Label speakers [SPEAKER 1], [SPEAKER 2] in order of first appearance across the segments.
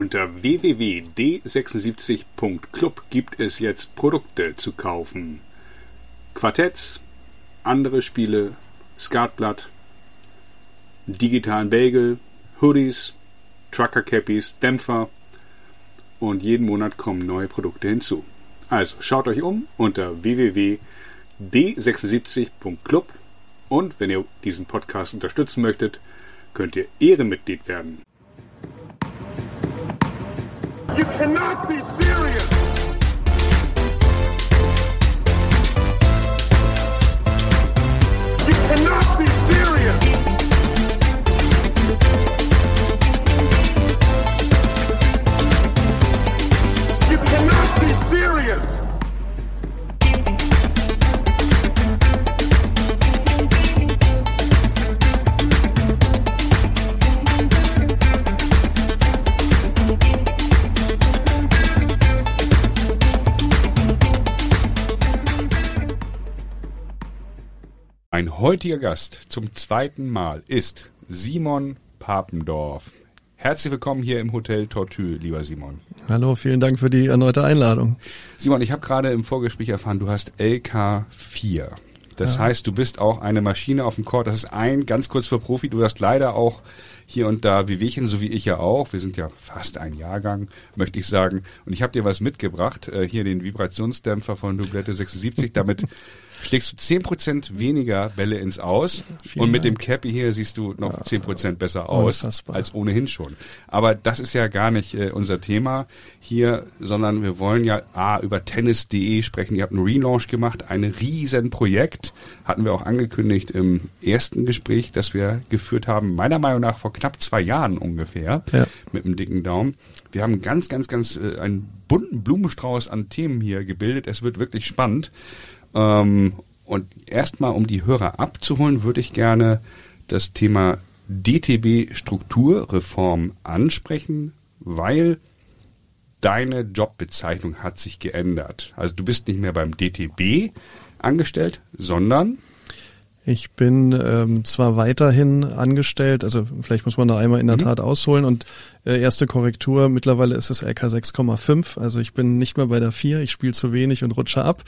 [SPEAKER 1] Unter www.d76.club gibt es jetzt Produkte zu kaufen. Quartetts, andere Spiele, Skatblatt, digitalen Bagel, Hoodies, Trucker-Cappies, Dämpfer und jeden Monat kommen neue Produkte hinzu. Also schaut euch um unter www.d76.club und wenn ihr diesen Podcast unterstützen möchtet, könnt ihr Ehrenmitglied werden.
[SPEAKER 2] You cannot be serious. You cannot be serious. You cannot be serious.
[SPEAKER 1] Mein heutiger Gast zum zweiten Mal ist Simon Papendorf. Herzlich willkommen hier im Hotel Tortue, lieber Simon.
[SPEAKER 3] Hallo, vielen Dank für die erneute Einladung.
[SPEAKER 1] Simon, ich habe gerade im Vorgespräch erfahren, du hast LK4. Das heißt, du bist auch eine Maschine auf dem Court. Das ist ganz kurz für Profi. Du hast leider auch hier und da Wehwehchen, so wie ich ja auch. Wir sind ja fast ein Jahrgang, möchte ich sagen. Und ich habe dir was mitgebracht. Hier den Vibrationsdämpfer von Doublette 76. Damit schlägst du 10% weniger Bälle ins Aus.
[SPEAKER 3] Vielen
[SPEAKER 1] und mit
[SPEAKER 3] Dank.
[SPEAKER 1] dem Cappy hier siehst du noch 10% besser aus
[SPEAKER 3] Unfassbar.
[SPEAKER 1] als ohnehin schon. Aber das ist ja gar nicht unser Thema hier, sondern wir wollen ja über tennis.de sprechen. Ihr habt einen Relaunch gemacht, ein Riesenprojekt. Hatten wir auch angekündigt im ersten Gespräch, das wir geführt haben. Meiner Meinung nach vor knapp 2 Jahren ungefähr.
[SPEAKER 3] Ja.
[SPEAKER 1] Mit einem dicken Daumen. Wir haben ganz einen bunten Blumenstrauß an Themen hier gebildet. Es wird wirklich spannend. Und erstmal, um die Hörer abzuholen, würde ich gerne das Thema DTB-Strukturreform ansprechen, weil deine Jobbezeichnung hat sich geändert. Also du bist nicht mehr beim DTB angestellt, sondern...
[SPEAKER 3] Ich bin zwar weiterhin angestellt, also vielleicht muss man da einmal in der Tat ausholen und erste Korrektur, mittlerweile ist es LK 6,5, also ich bin nicht mehr bei der 4, ich spiele zu wenig und rutsche ab,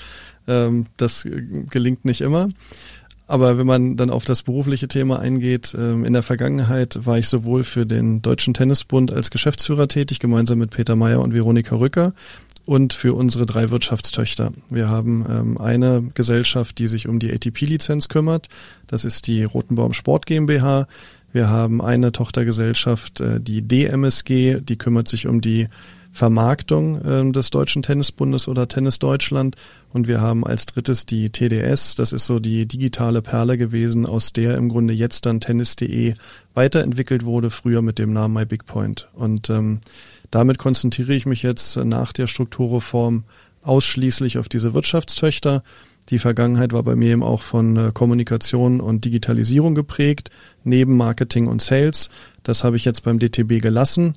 [SPEAKER 3] das gelingt nicht immer. Aber wenn man dann auf das berufliche Thema eingeht, in der Vergangenheit war ich sowohl für den Deutschen Tennisbund als Geschäftsführer tätig, gemeinsam mit Peter Meyer und Veronika Rücker, und für unsere 3 Wirtschaftstöchter. Wir haben eine Gesellschaft, die sich um die ATP-Lizenz kümmert. Das ist die Rotenbaum Sport GmbH. Wir haben eine Tochtergesellschaft, die DMSG, die kümmert sich um die Vermarktung des Deutschen Tennisbundes oder Tennis Deutschland. Und wir haben als drittes die TDS, das ist so die digitale Perle gewesen, aus der im Grunde jetzt dann tennis.de weiterentwickelt wurde, früher mit dem Namen MyBigPoint. Und damit konzentriere ich mich jetzt nach der Strukturreform ausschließlich auf diese Wirtschaftstöchter. Die Vergangenheit war bei mir eben auch von Kommunikation und Digitalisierung geprägt, neben Marketing und Sales. Das habe ich jetzt beim DTB gelassen,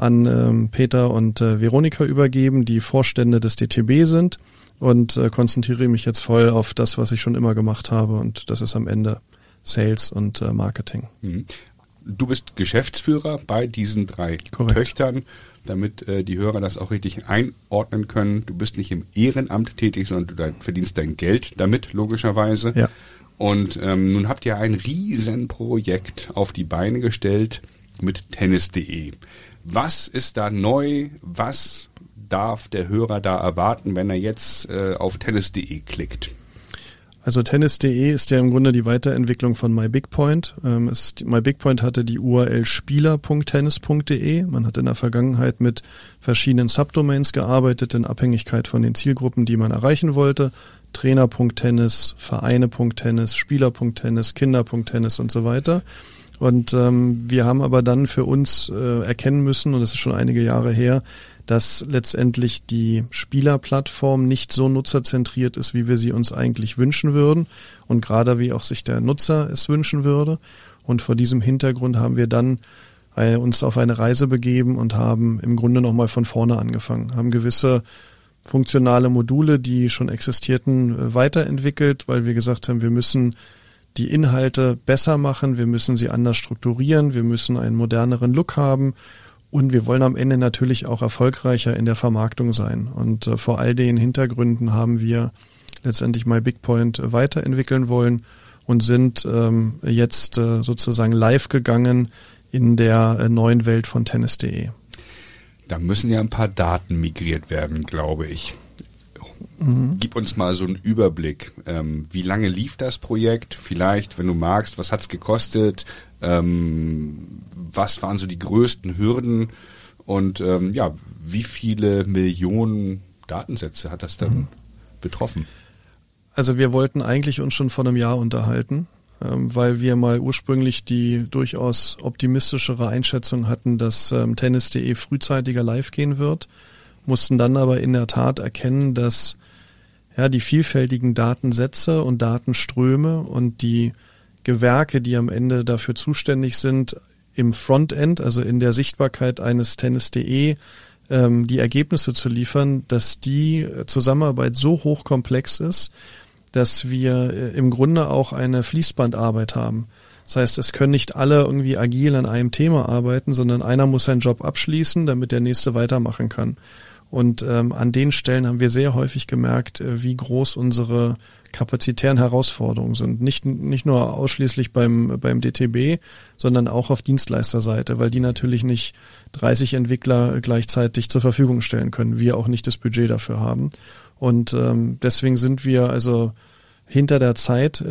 [SPEAKER 3] an Peter und Veronika übergeben, die Vorstände des DTB sind, und konzentriere mich jetzt voll auf das, was ich schon immer gemacht habe, und das ist am Ende Sales und Marketing.
[SPEAKER 1] Du bist Geschäftsführer bei diesen 3
[SPEAKER 3] Korrekt.
[SPEAKER 1] Töchtern, damit die Hörer das auch richtig einordnen können. Du bist nicht im Ehrenamt tätig, sondern du verdienst dein Geld damit, logischerweise.
[SPEAKER 3] Ja.
[SPEAKER 1] Und nun habt ihr ein Riesenprojekt auf die Beine gestellt mit tennis.de. Was ist da neu? Was darf der Hörer da erwarten, wenn er jetzt auf tennis.de klickt?
[SPEAKER 3] Also tennis.de ist ja im Grunde die Weiterentwicklung von MyBigPoint. MyBigPoint hatte die URL spieler.tennis.de. Man hat in der Vergangenheit mit verschiedenen Subdomains gearbeitet, in Abhängigkeit von den Zielgruppen, die man erreichen wollte. Trainer.tennis, Vereine.tennis, Spieler.tennis, Kinder.tennis und so weiter. Und wir haben aber dann für uns erkennen müssen, und das ist schon einige Jahre her, dass letztendlich die Spielerplattform nicht so nutzerzentriert ist, wie wir sie uns eigentlich wünschen würden, und gerade wie auch sich der Nutzer es wünschen würde. Und vor diesem Hintergrund haben wir dann uns auf eine Reise begeben und haben im Grunde nochmal von vorne angefangen, haben gewisse funktionale Module, die schon existierten, weiterentwickelt, weil wir gesagt haben, wir müssen die Inhalte besser machen, wir müssen sie anders strukturieren, wir müssen einen moderneren Look haben Und wir wollen am Ende natürlich auch erfolgreicher in der Vermarktung sein. Und vor all den Hintergründen haben wir letztendlich MyBigPoint weiterentwickeln wollen und sind jetzt sozusagen live gegangen in der neuen Welt von Tennis.de.
[SPEAKER 1] Da müssen ja ein paar Daten migriert werden, glaube ich. Gib uns mal so einen Überblick. Wie lange lief das Projekt? Vielleicht, wenn du magst, was hat's gekostet? Was waren so die größten Hürden? Und wie viele Millionen Datensätze hat das dann betroffen?
[SPEAKER 3] Also wir wollten eigentlich uns schon vor einem Jahr unterhalten, weil wir mal ursprünglich die durchaus optimistischere Einschätzung hatten, dass Tennis.de frühzeitiger live gehen wird, mussten dann aber in der Tat erkennen, dass die vielfältigen Datensätze und Datenströme und die Gewerke, die am Ende dafür zuständig sind, im Frontend, also in der Sichtbarkeit eines Tennis.de, die Ergebnisse zu liefern, dass die Zusammenarbeit so hochkomplex ist, dass wir im Grunde auch eine Fließbandarbeit haben. Das heißt, es können nicht alle irgendwie agil an einem Thema arbeiten, sondern einer muss seinen Job abschließen, damit der nächste weitermachen kann. Und an den Stellen haben wir sehr häufig gemerkt, wie groß unsere kapazitären Herausforderungen sind. Nicht nur ausschließlich beim DTB, sondern auch auf Dienstleisterseite, weil die natürlich nicht 30 Entwickler gleichzeitig zur Verfügung stellen können. Wir auch nicht das Budget dafür haben. Und deswegen sind wir also hinter der Zeit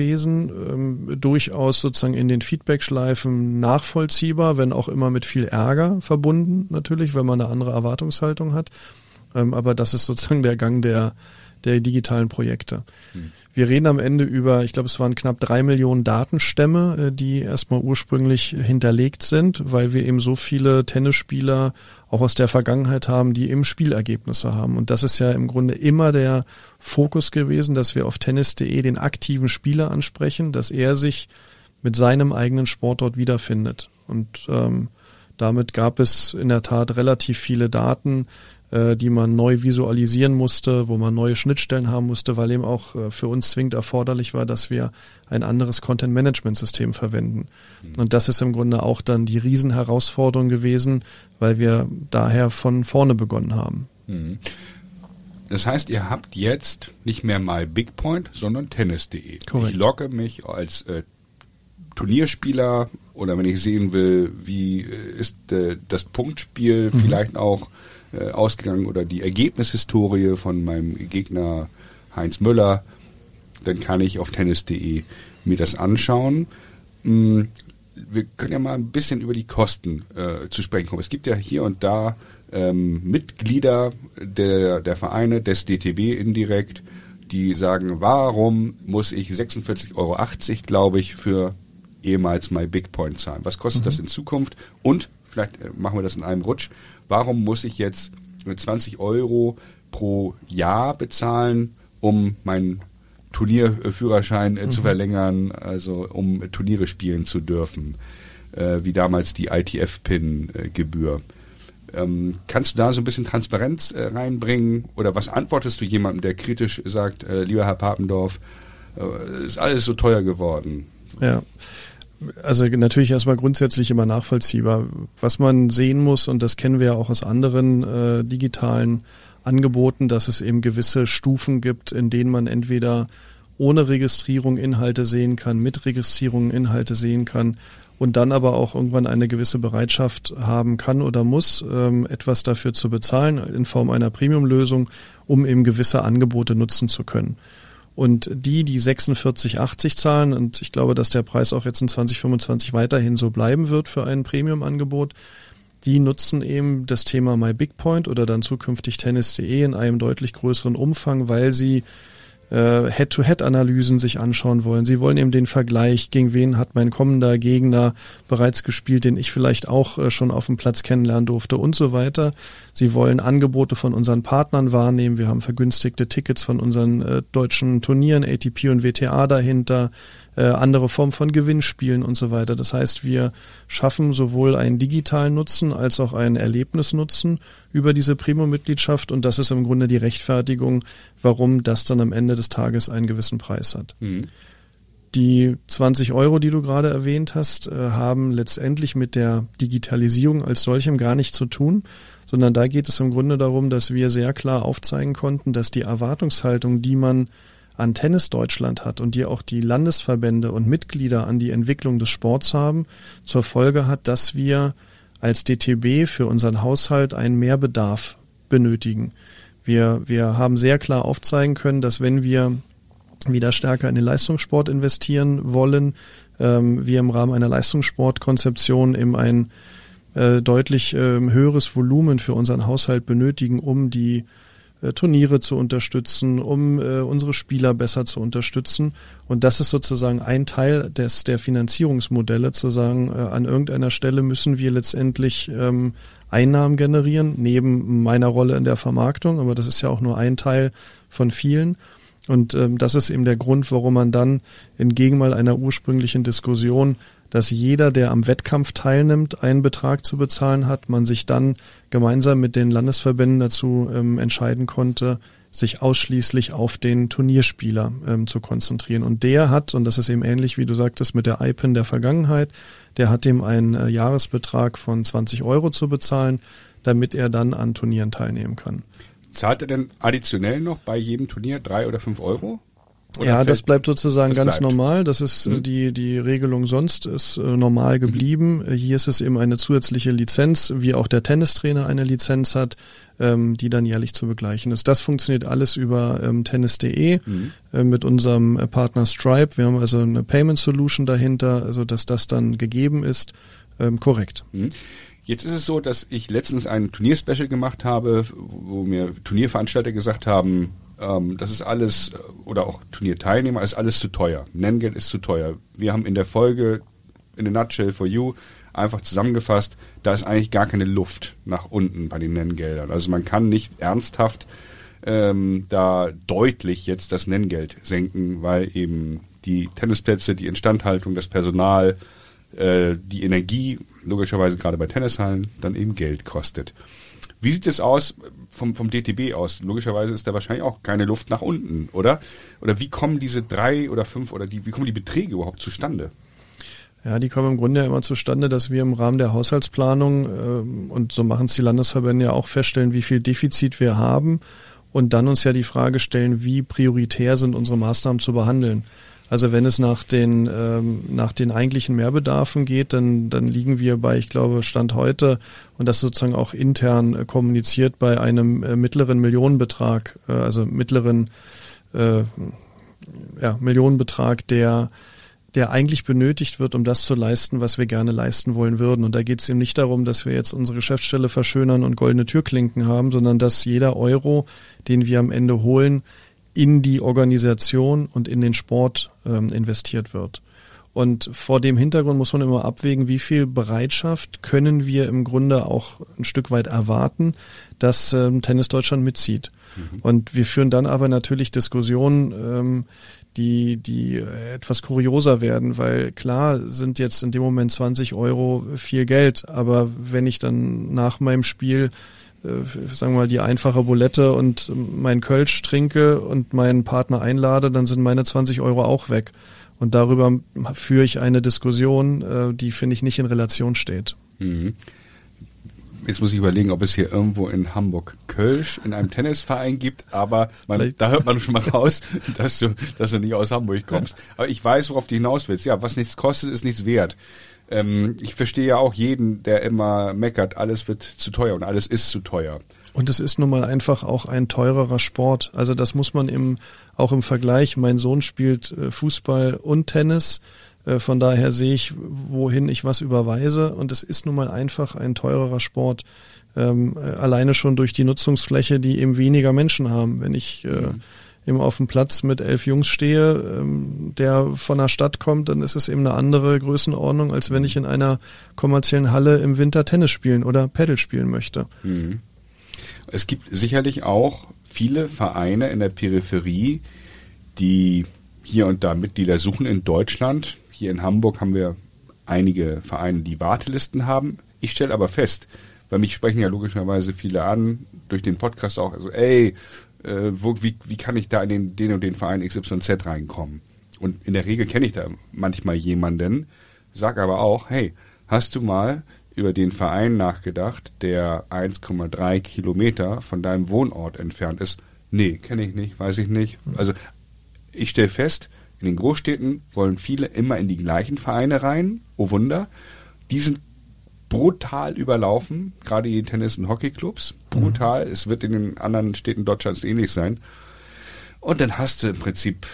[SPEAKER 3] gewesen, durchaus sozusagen in den Feedback-Schleifen nachvollziehbar, wenn auch immer mit viel Ärger verbunden natürlich, weil man eine andere Erwartungshaltung hat. Aber das ist sozusagen der Gang der digitalen Projekte. Wir reden am Ende über, ich glaube, es waren knapp 3 Millionen Datenstämme, die erstmal ursprünglich hinterlegt sind, weil wir eben so viele Tennisspieler auch aus der Vergangenheit haben, die eben Spielergebnisse haben. Und das ist ja im Grunde immer der Fokus gewesen, dass wir auf Tennis.de den aktiven Spieler ansprechen, dass er sich mit seinem eigenen Sport dort wiederfindet. Und damit gab es in der Tat relativ viele Daten, die man neu visualisieren musste, wo man neue Schnittstellen haben musste, weil eben auch für uns zwingend erforderlich war, dass wir ein anderes Content-Management-System verwenden. Und das ist im Grunde auch dann die Riesenherausforderung gewesen, weil wir daher von vorne begonnen haben.
[SPEAKER 1] Das heißt, ihr habt jetzt nicht mehr MyBigPoint, sondern Tennis.de.
[SPEAKER 3] Korrekt.
[SPEAKER 1] Ich logge mich als Turnierspieler oder wenn ich sehen will, wie ist das Punktspiel vielleicht auch ausgegangen oder die Ergebnishistorie von meinem Gegner Heinz Müller, dann kann ich auf Tennis.de mir das anschauen. Wir können ja mal ein bisschen über die Kosten zu sprechen kommen. Es gibt ja hier und da Mitglieder der Vereine, des DTB indirekt, die sagen, warum muss ich 46,80 €, glaube ich, für ehemals MyBigPoint zahlen? Was kostet das in Zukunft? Und, vielleicht machen wir das in einem Rutsch, warum muss ich jetzt 20 € pro Jahr bezahlen, um meinen Turnierführerschein zu verlängern, also um Turniere spielen zu dürfen, wie damals die ITF-Pin-Gebühr? Kannst du da so ein bisschen Transparenz reinbringen? Oder was antwortest du jemandem, der kritisch sagt, lieber Herr Papendorf, ist alles so teuer geworden?
[SPEAKER 3] Ja. Also natürlich erstmal grundsätzlich immer nachvollziehbar. Was man sehen muss, und das kennen wir ja auch aus anderen digitalen Angeboten, dass es eben gewisse Stufen gibt, in denen man entweder ohne Registrierung Inhalte sehen kann, mit Registrierung Inhalte sehen kann und dann aber auch irgendwann eine gewisse Bereitschaft haben kann oder muss, etwas dafür zu bezahlen in Form einer Premium-Lösung, um eben gewisse Angebote nutzen zu können. Und die 46,80 zahlen, und ich glaube, dass der Preis auch jetzt in 2025 weiterhin so bleiben wird für ein Premium-Angebot, die nutzen eben das Thema MyBigPoint oder dann zukünftig Tennis.de in einem deutlich größeren Umfang, weil sie Head-to-Head-Analysen sich anschauen wollen. Sie wollen eben den Vergleich, gegen wen hat mein kommender Gegner bereits gespielt, den ich vielleicht auch schon auf dem Platz kennenlernen durfte und so weiter. Sie wollen Angebote von unseren Partnern wahrnehmen. Wir haben vergünstigte Tickets von unseren deutschen Turnieren, ATP und WTA dahinter, andere Formen von Gewinnspielen und so weiter. Das heißt, wir schaffen sowohl einen digitalen Nutzen als auch einen Erlebnisnutzen über diese Premium-Mitgliedschaft, und das ist im Grunde die Rechtfertigung, warum das dann am Ende des Tages einen gewissen Preis hat. die 20 €, die du gerade erwähnt hast, haben letztendlich mit der Digitalisierung als solchem gar nichts zu tun, sondern da geht es im Grunde darum, dass wir sehr klar aufzeigen konnten, dass die Erwartungshaltung, die man an Tennis Deutschland hat und die auch die Landesverbände und Mitglieder an die Entwicklung des Sports haben, zur Folge hat, dass wir als DTB für unseren Haushalt einen Mehrbedarf benötigen. Wir haben sehr klar aufzeigen können, dass wenn wir wieder stärker in den Leistungssport investieren wollen, wir im Rahmen einer Leistungssportkonzeption eben ein deutlich höheres Volumen für unseren Haushalt benötigen, um die Turniere zu unterstützen, um unsere Spieler besser zu unterstützen. Und das ist sozusagen ein Teil der Finanzierungsmodelle, zu sagen, an irgendeiner Stelle müssen wir letztendlich Einnahmen generieren, neben meiner Rolle in der Vermarktung, aber das ist ja auch nur ein Teil von vielen. Und das ist eben der Grund, warum man dann entgegen mal einer ursprünglichen Diskussion, dass jeder, der am Wettkampf teilnimmt, einen Betrag zu bezahlen hat, man sich dann gemeinsam mit den Landesverbänden dazu entscheiden konnte, sich ausschließlich auf den Turnierspieler zu konzentrieren. Und der hat, und das ist eben ähnlich, wie du sagtest, mit der IPIN der Vergangenheit, der hat ihm einen Jahresbetrag von 20 € zu bezahlen, damit er dann an Turnieren teilnehmen kann.
[SPEAKER 1] Zahlt er denn additionell noch bei jedem Turnier 3 oder 5 €?
[SPEAKER 3] Ja, das bleibt sozusagen ganz normal. Das ist die Regelung sonst ist normal geblieben. Hier ist es eben eine zusätzliche Lizenz, wie auch der Tennistrainer eine Lizenz hat, die dann jährlich zu begleichen ist. Das funktioniert alles über tennis.de mit unserem Partner Stripe. Wir haben also eine Payment Solution dahinter, also dass das dann gegeben ist. Korrekt.
[SPEAKER 1] Jetzt ist es so, dass ich letztens ein Turnierspecial gemacht habe, wo mir Turnierveranstalter gesagt haben, das ist alles, oder auch Turnierteilnehmer, ist alles zu teuer. Nenngeld ist zu teuer. Wir haben in der Folge, in a nutshell for you, einfach zusammengefasst, da ist eigentlich gar keine Luft nach unten bei den Nenngeldern. Also man kann nicht ernsthaft da deutlich jetzt das Nenngeld senken, weil eben die Tennisplätze, die Instandhaltung, das Personal, die Energie, logischerweise gerade bei Tennishallen, dann eben Geld kostet. Wie sieht es aus vom DTB aus? Logischerweise ist da wahrscheinlich auch keine Luft nach unten, oder? Oder wie kommen diese 3 oder 5 oder wie kommen die Beträge überhaupt zustande?
[SPEAKER 3] Ja, die kommen im Grunde ja immer zustande, dass wir im Rahmen der Haushaltsplanung, und so machen es die Landesverbände ja auch, feststellen, wie viel Defizit wir haben und dann uns ja die Frage stellen, wie prioritär sind unsere Maßnahmen zu behandeln. Also wenn es nach den eigentlichen Mehrbedarfen geht, dann liegen wir bei, ich glaube, Stand heute, und das sozusagen auch intern kommuniziert, bei einem mittleren Millionenbetrag, Millionenbetrag, der eigentlich benötigt wird, um das zu leisten, was wir gerne leisten wollen würden. Und da geht es eben nicht darum, dass wir jetzt unsere Geschäftsstelle verschönern und goldene Türklinken haben, sondern dass jeder Euro, den wir am Ende holen, in die Organisation und in den Sport investiert wird. Und vor dem Hintergrund muss man immer abwägen, wie viel Bereitschaft können wir im Grunde auch ein Stück weit erwarten, dass Tennis Deutschland mitzieht. Und wir führen dann aber natürlich Diskussionen, die etwas kurioser werden, weil klar sind jetzt in dem Moment 20 € viel Geld, aber wenn ich dann nach meinem Spiel sagen wir mal, die einfache Bulette und mein Kölsch trinke und meinen Partner einlade, dann sind meine 20 € auch weg. Und darüber führe ich eine Diskussion, die, finde ich, nicht in Relation steht.
[SPEAKER 1] Jetzt muss ich überlegen, ob es hier irgendwo in Hamburg Kölsch in einem Tennisverein gibt, aber da hört man schon mal raus, dass du nicht aus Hamburg kommst. Aber ich weiß, worauf du hinaus willst. Ja, was nichts kostet, ist nichts wert. Ich verstehe ja auch jeden, der immer meckert, alles wird zu teuer und alles ist zu teuer.
[SPEAKER 3] Und es ist nun mal einfach auch ein teurerer Sport. Also das muss man auch im Vergleich. Mein Sohn spielt Fußball und Tennis. Von daher sehe ich, wohin ich was überweise. Und es ist nun mal einfach ein teurerer Sport. Alleine schon durch die Nutzungsfläche, die eben weniger Menschen haben. Wenn ich eben auf dem Platz mit 11 Jungs stehe, der von der Stadt kommt, dann ist es eben eine andere Größenordnung, als wenn ich in einer kommerziellen Halle im Winter Tennis spielen oder Paddle spielen möchte.
[SPEAKER 1] Es gibt sicherlich auch viele Vereine in der Peripherie, die hier und da Mitglieder suchen in Deutschland. Hier in Hamburg haben wir einige Vereine, die Wartelisten haben. Ich stelle aber fest, weil mich sprechen ja logischerweise viele an, durch den Podcast auch, also wie kann ich da in den und den Verein XYZ reinkommen? und in der Regel kenne ich da manchmal jemanden, sag aber auch, hey, hast du mal über den Verein nachgedacht, der 1,3 Kilometer von deinem Wohnort entfernt ist? Nee, kenne ich nicht, weiß ich nicht. Also ich stelle fest, in den Großstädten wollen viele immer in die gleichen Vereine rein. Oh Wunder. Die sind brutal überlaufen, gerade die Tennis- und Hockeyclubs. Brutal. Es wird in den anderen Städten Deutschlands ähnlich sein. Und dann hast du im Prinzip,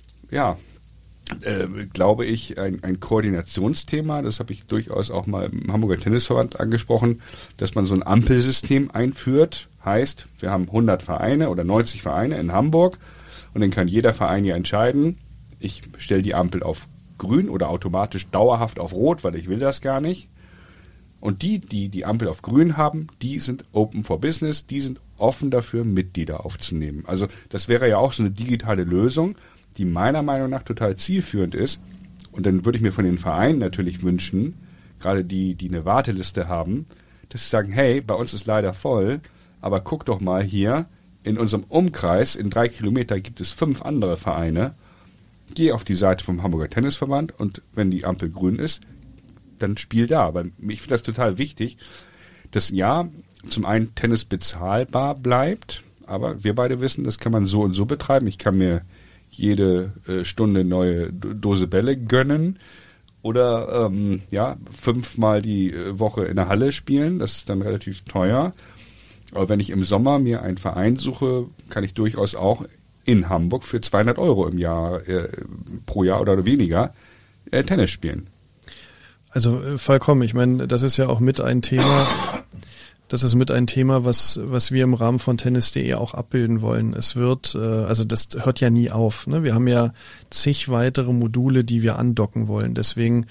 [SPEAKER 1] glaube ich, ein Koordinationsthema. Das habe ich durchaus auch mal im Hamburger Tennisverband angesprochen, dass man so ein Ampelsystem einführt. Heißt, wir haben 100 Vereine oder 90 Vereine in Hamburg und dann kann jeder Verein ja entscheiden, ich stelle die Ampel auf grün oder automatisch dauerhaft auf rot, weil ich will das gar nicht. Und die Ampel auf grün haben, die sind open for business, die sind offen dafür, Mitglieder aufzunehmen. Also das wäre ja auch so eine digitale Lösung, die meiner Meinung nach total zielführend ist. Und dann würde ich mir von den Vereinen natürlich wünschen, gerade die eine Warteliste haben, dass sie sagen, hey, bei uns ist leider voll, aber guck doch mal hier, in unserem Umkreis, in 3 Kilometer gibt es 5 andere Vereine. Geh auf die Seite vom Hamburger Tennisverband und wenn die Ampel grün ist, dann spiel da. Weil ich finde das total wichtig, dass ja, zum einen Tennis bezahlbar bleibt, aber wir beide wissen, das kann man so und so betreiben. Ich kann mir jede Stunde neue Dose Bälle gönnen oder 5-mal die Woche in der Halle spielen. Das ist dann relativ teuer. Aber wenn ich im Sommer mir einen Verein suche, kann ich durchaus auch in Hamburg für 200 € im Jahr pro Jahr oder weniger Tennis spielen.
[SPEAKER 3] Also vollkommen. Ich meine, das ist ja auch mit ein Thema. Das ist mit ein Thema, was wir im Rahmen von Tennis.de auch abbilden wollen. Es wird, also das hört ja nie auf. Ne? Wir haben ja zig weitere Module, die wir andocken wollen. Deswegen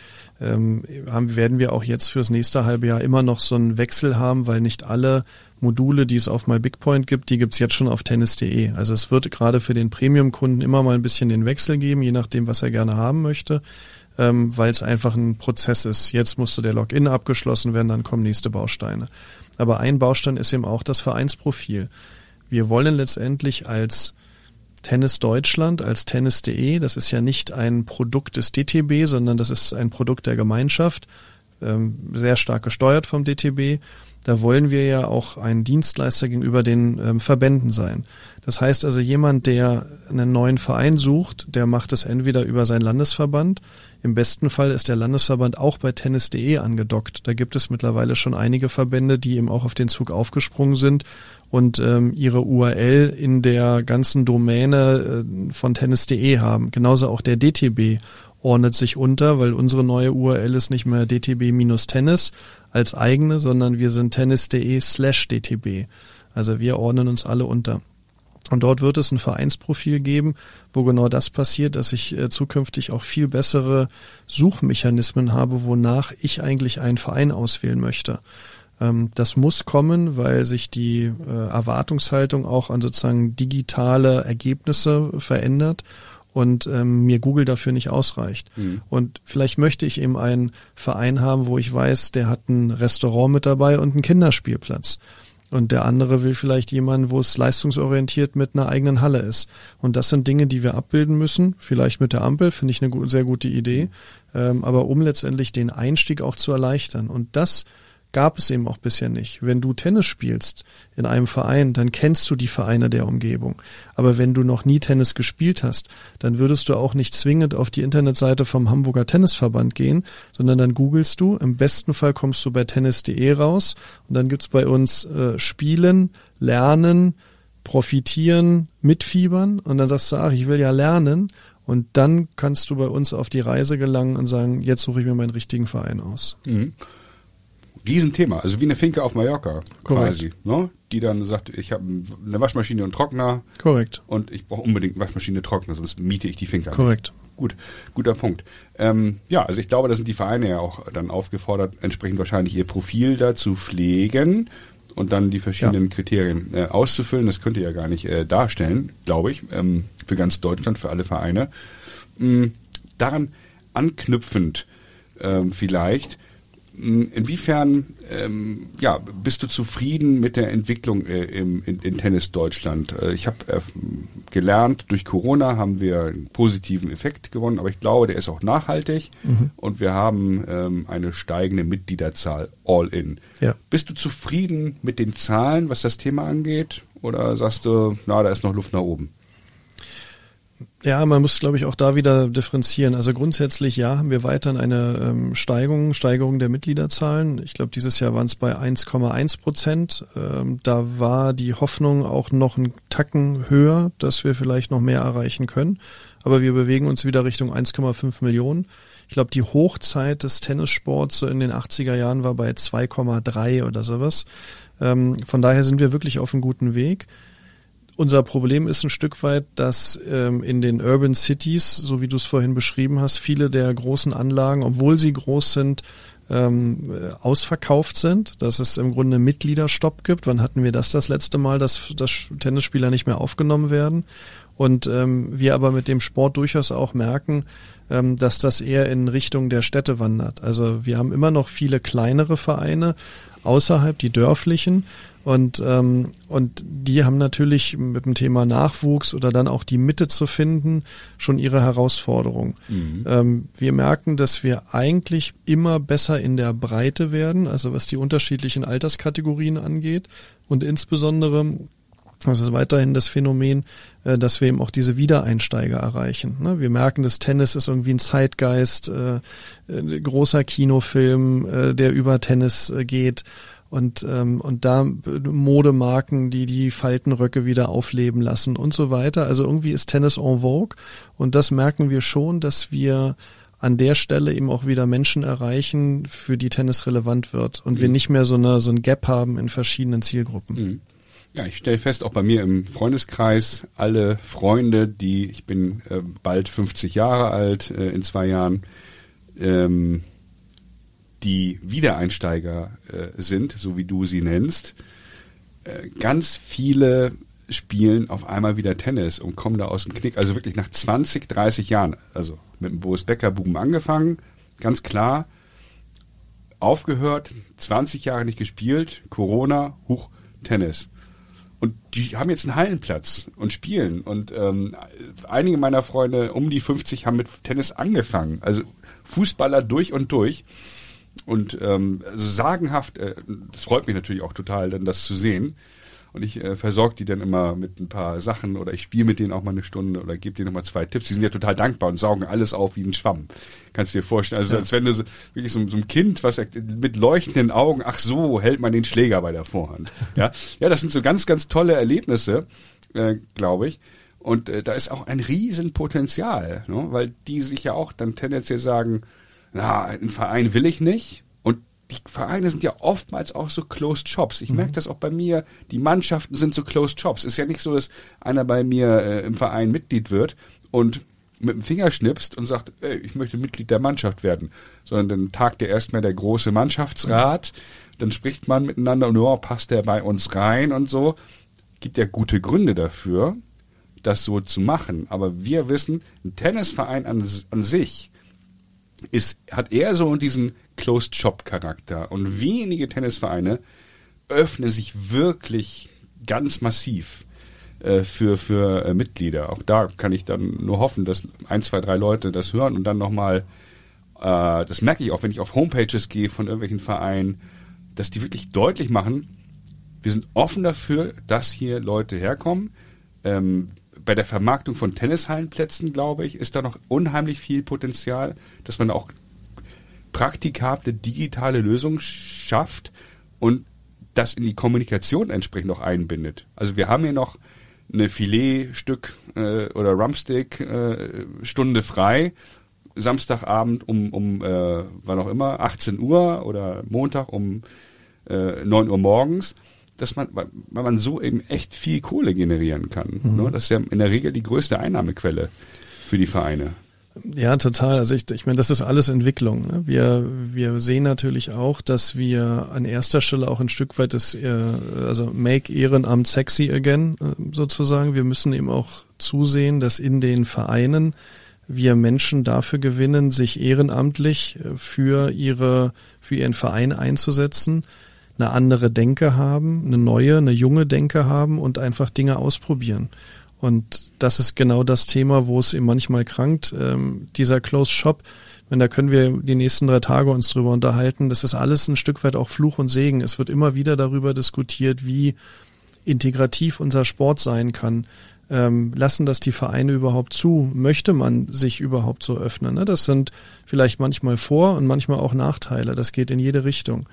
[SPEAKER 3] werden wir auch jetzt fürs nächste halbe Jahr immer noch so einen Wechsel haben, weil nicht alle Module, die es auf MyBigPoint gibt, die gibt's jetzt schon auf Tennis.de. Also es wird gerade für den Premium-Kunden immer mal ein bisschen den Wechsel geben, je nachdem, was er gerne haben möchte, weil es einfach ein Prozess ist. Jetzt musste der Login abgeschlossen werden, dann kommen nächste Bausteine. Aber ein Baustein ist eben auch das Vereinsprofil. Wir wollen letztendlich als Tennis Deutschland, als Tennis.de, das ist ja nicht ein Produkt des DTB, sondern das ist ein Produkt der Gemeinschaft, sehr stark gesteuert vom DTB. Da wollen wir ja auch ein Dienstleister gegenüber den Verbänden sein. Das heißt also, jemand, der einen neuen Verein sucht, der macht es entweder über seinen Landesverband. Im besten Fall ist der Landesverband auch bei Tennis.de angedockt. Da gibt es mittlerweile schon einige Verbände, die eben auch auf den Zug aufgesprungen sind und ihre URL in der ganzen Domäne von Tennis.de haben. Genauso auch der DTB ordnet sich unter, weil unsere neue URL ist nicht mehr DTB-Tennis als eigene, sondern wir sind tennis.de/DTB. Also wir ordnen uns alle unter. Und dort wird es ein Vereinsprofil geben, wo genau das passiert, dass ich zukünftig auch viel bessere Suchmechanismen habe, wonach ich eigentlich einen Verein auswählen möchte. Das muss kommen, weil sich die Erwartungshaltung auch an sozusagen digitale Ergebnisse verändert und mir Google dafür nicht ausreicht. Und vielleicht möchte ich eben einen Verein haben, wo ich weiß, der hat ein Restaurant mit dabei und einen Kinderspielplatz. Und der andere will vielleicht jemanden, wo es leistungsorientiert mit einer eigenen Halle ist. Und das sind Dinge, die wir abbilden müssen. Vielleicht mit der Ampel, finde ich eine sehr gute Idee. Aber um letztendlich den Einstieg auch zu erleichtern. Und das gab es eben auch bisher nicht. Wenn du Tennis spielst in einem Verein, dann kennst du die Vereine der Umgebung. Aber wenn du noch nie Tennis gespielt hast, dann würdest du auch nicht zwingend auf die Internetseite vom Hamburger Tennisverband gehen, sondern dann googelst du, im besten Fall kommst du bei tennis.de raus und dann gibt's bei uns Spielen, Lernen, Profitieren, Mitfiebern und dann sagst du, ach, ich will ja lernen und dann kannst du bei uns auf die Reise gelangen und sagen, jetzt suche ich mir meinen richtigen Verein aus.
[SPEAKER 1] Mhm. Riesenthema, also wie eine Finke auf Mallorca quasi, ne? Die dann sagt, ich habe eine Waschmaschine und Trockner.
[SPEAKER 3] Korrekt.
[SPEAKER 1] Und ich brauche unbedingt eine Waschmaschine, Trockner, sonst miete ich die Finke an.
[SPEAKER 3] Korrekt.
[SPEAKER 1] Guter Punkt. Also ich glaube, da sind die Vereine ja auch dann aufgefordert, entsprechend wahrscheinlich ihr Profil da zu pflegen und dann die verschiedenen Kriterien auszufüllen. Das könnt ihr ja gar nicht darstellen, glaube ich, für ganz Deutschland, für alle Vereine. Daran anknüpfend vielleicht, inwiefern bist du zufrieden mit der Entwicklung in Tennis Deutschland? Ich habe gelernt, durch Corona haben wir einen positiven Effekt gewonnen, aber ich glaube, der ist auch nachhaltig und wir haben eine steigende Mitgliederzahl all in.
[SPEAKER 3] Ja.
[SPEAKER 1] Bist du zufrieden mit den Zahlen, was das Thema angeht? Oder sagst du, da ist noch Luft nach oben?
[SPEAKER 3] Ja, man muss, glaube ich, auch da wieder differenzieren. Also grundsätzlich, ja, haben wir weiterhin eine Steigerung der Mitgliederzahlen. Ich glaube, dieses Jahr waren es bei 1,1%. Da war die Hoffnung auch noch einen Tacken höher, dass wir vielleicht noch mehr erreichen können. Aber wir bewegen uns wieder Richtung 1,5 Millionen. Ich glaube, die Hochzeit des Tennissports so in den 80er Jahren war bei 2,3 oder sowas. Von daher sind wir wirklich auf einem guten Weg. Unser Problem ist ein Stück weit, dass in den Urban Cities, so wie du es vorhin beschrieben hast, viele der großen Anlagen, obwohl sie groß sind, ausverkauft sind, dass es im Grunde Mitgliederstopp gibt. Wann hatten wir das letzte Mal, dass Tennisspieler nicht mehr aufgenommen werden? Und wir aber mit dem Sport durchaus auch merken, dass das eher in Richtung der Städte wandert. Also wir haben immer noch viele kleinere Vereine außerhalb, die dörflichen, und die haben natürlich mit dem Thema Nachwuchs oder dann auch die Mitte zu finden schon ihre Herausforderung. Wir merken, dass wir eigentlich immer besser in der Breite werden, also was die unterschiedlichen Alterskategorien angeht, und insbesondere das ist weiterhin das Phänomen, dass wir eben auch diese Wiedereinsteiger erreichen. Wir merken, das Tennis ist irgendwie ein Zeitgeist, großer Kinofilm, der über Tennis geht. Und da Modemarken, die Faltenröcke wieder aufleben lassen und so weiter. Also irgendwie ist Tennis en vogue. Und das merken wir schon, dass wir an der Stelle eben auch wieder Menschen erreichen, für die Tennis relevant wird. Und wir nicht mehr so ein Gap haben in verschiedenen Zielgruppen.
[SPEAKER 1] Ja, ich stelle fest, auch bei mir im Freundeskreis, alle Freunde, ich bin bald 50 Jahre alt, in 2 Jahren, die Wiedereinsteiger sind, so wie du sie nennst, ganz viele spielen auf einmal wieder Tennis und kommen da aus dem Knick. Also wirklich nach 20, 30 Jahren, also mit dem Boris Becker-Buben angefangen, ganz klar, aufgehört, 20 Jahre nicht gespielt, Corona, Tennis. Und die haben jetzt einen Hallenplatz und spielen. Und einige meiner Freunde um die 50 haben mit Tennis angefangen. Also Fußballer durch und durch. Und also sagenhaft, das freut mich natürlich auch total, dann das zu sehen. Und ich versorge die dann immer mit ein paar Sachen oder ich spiele mit denen auch mal eine Stunde oder gebe denen nochmal 2 Tipps. Die sind ja total dankbar und saugen alles auf wie ein Schwamm. Kannst du dir vorstellen. Also als wenn du wirklich so ein Kind, was mit leuchtenden Augen, ach so, hält man den Schläger bei der Vorhand. Ja, das sind so ganz, ganz tolle Erlebnisse, glaube ich. Und da ist auch ein Riesenpotenzial, ne? Weil die sich ja auch dann tendenziell sagen, na, einen Verein will ich nicht. Die Vereine sind ja oftmals auch so Closed Shops. Ich merke das auch bei mir. Die Mannschaften sind so Closed Shops. Ist ja nicht so, dass einer bei mir im Verein Mitglied wird und mit dem Finger schnipst und sagt, ey, ich möchte Mitglied der Mannschaft werden. Sondern dann tagt ja erstmal der große Mannschaftsrat. Dann spricht man miteinander und passt der bei uns rein und so. Gibt ja gute Gründe dafür, das so zu machen. Aber wir wissen, ein Tennisverein an sich hat eher so diesen Closed-Shop-Charakter. Und wenige Tennisvereine öffnen sich wirklich ganz massiv für Mitglieder. Auch da kann ich dann nur hoffen, dass 1, 2, 3 Leute das hören und dann nochmal, das merke ich auch, wenn ich auf Homepages gehe von irgendwelchen Vereinen, dass die wirklich deutlich machen, wir sind offen dafür, dass hier Leute herkommen. Bei der Vermarktung von Tennishallenplätzen, glaube ich, ist da noch unheimlich viel Potenzial, dass man auch praktikable digitale Lösungen schafft und das in die Kommunikation entsprechend noch einbindet. Also wir haben hier noch eine Filetstück oder Rumpstick Stunde frei, Samstagabend um wann auch immer, 18 Uhr oder Montag um 9 Uhr morgens, dass weil man so eben echt viel Kohle generieren kann. Ne? Das ist ja in der Regel die größte Einnahmequelle für die Vereine.
[SPEAKER 3] Ja, total. Also ich meine, das ist alles Entwicklung. Ne? Wir sehen natürlich auch, dass wir an erster Stelle auch ein Stück weit also make Ehrenamt sexy again sozusagen. Wir müssen eben auch zusehen, dass in den Vereinen wir Menschen dafür gewinnen, sich ehrenamtlich für ihren Verein einzusetzen, eine andere Denke haben, eine junge Denke haben und einfach Dinge ausprobieren. Und das ist genau das Thema, wo es eben manchmal krankt. Dieser Closed Shop, da können wir die nächsten 3 Tage uns drüber unterhalten. Das ist alles ein Stück weit auch Fluch und Segen. Es wird immer wieder darüber diskutiert, wie integrativ unser Sport sein kann. Lassen das die Vereine überhaupt zu? Möchte man sich überhaupt so öffnen? Ne? Das sind vielleicht manchmal Vor- und manchmal auch Nachteile. Das geht in jede Richtung.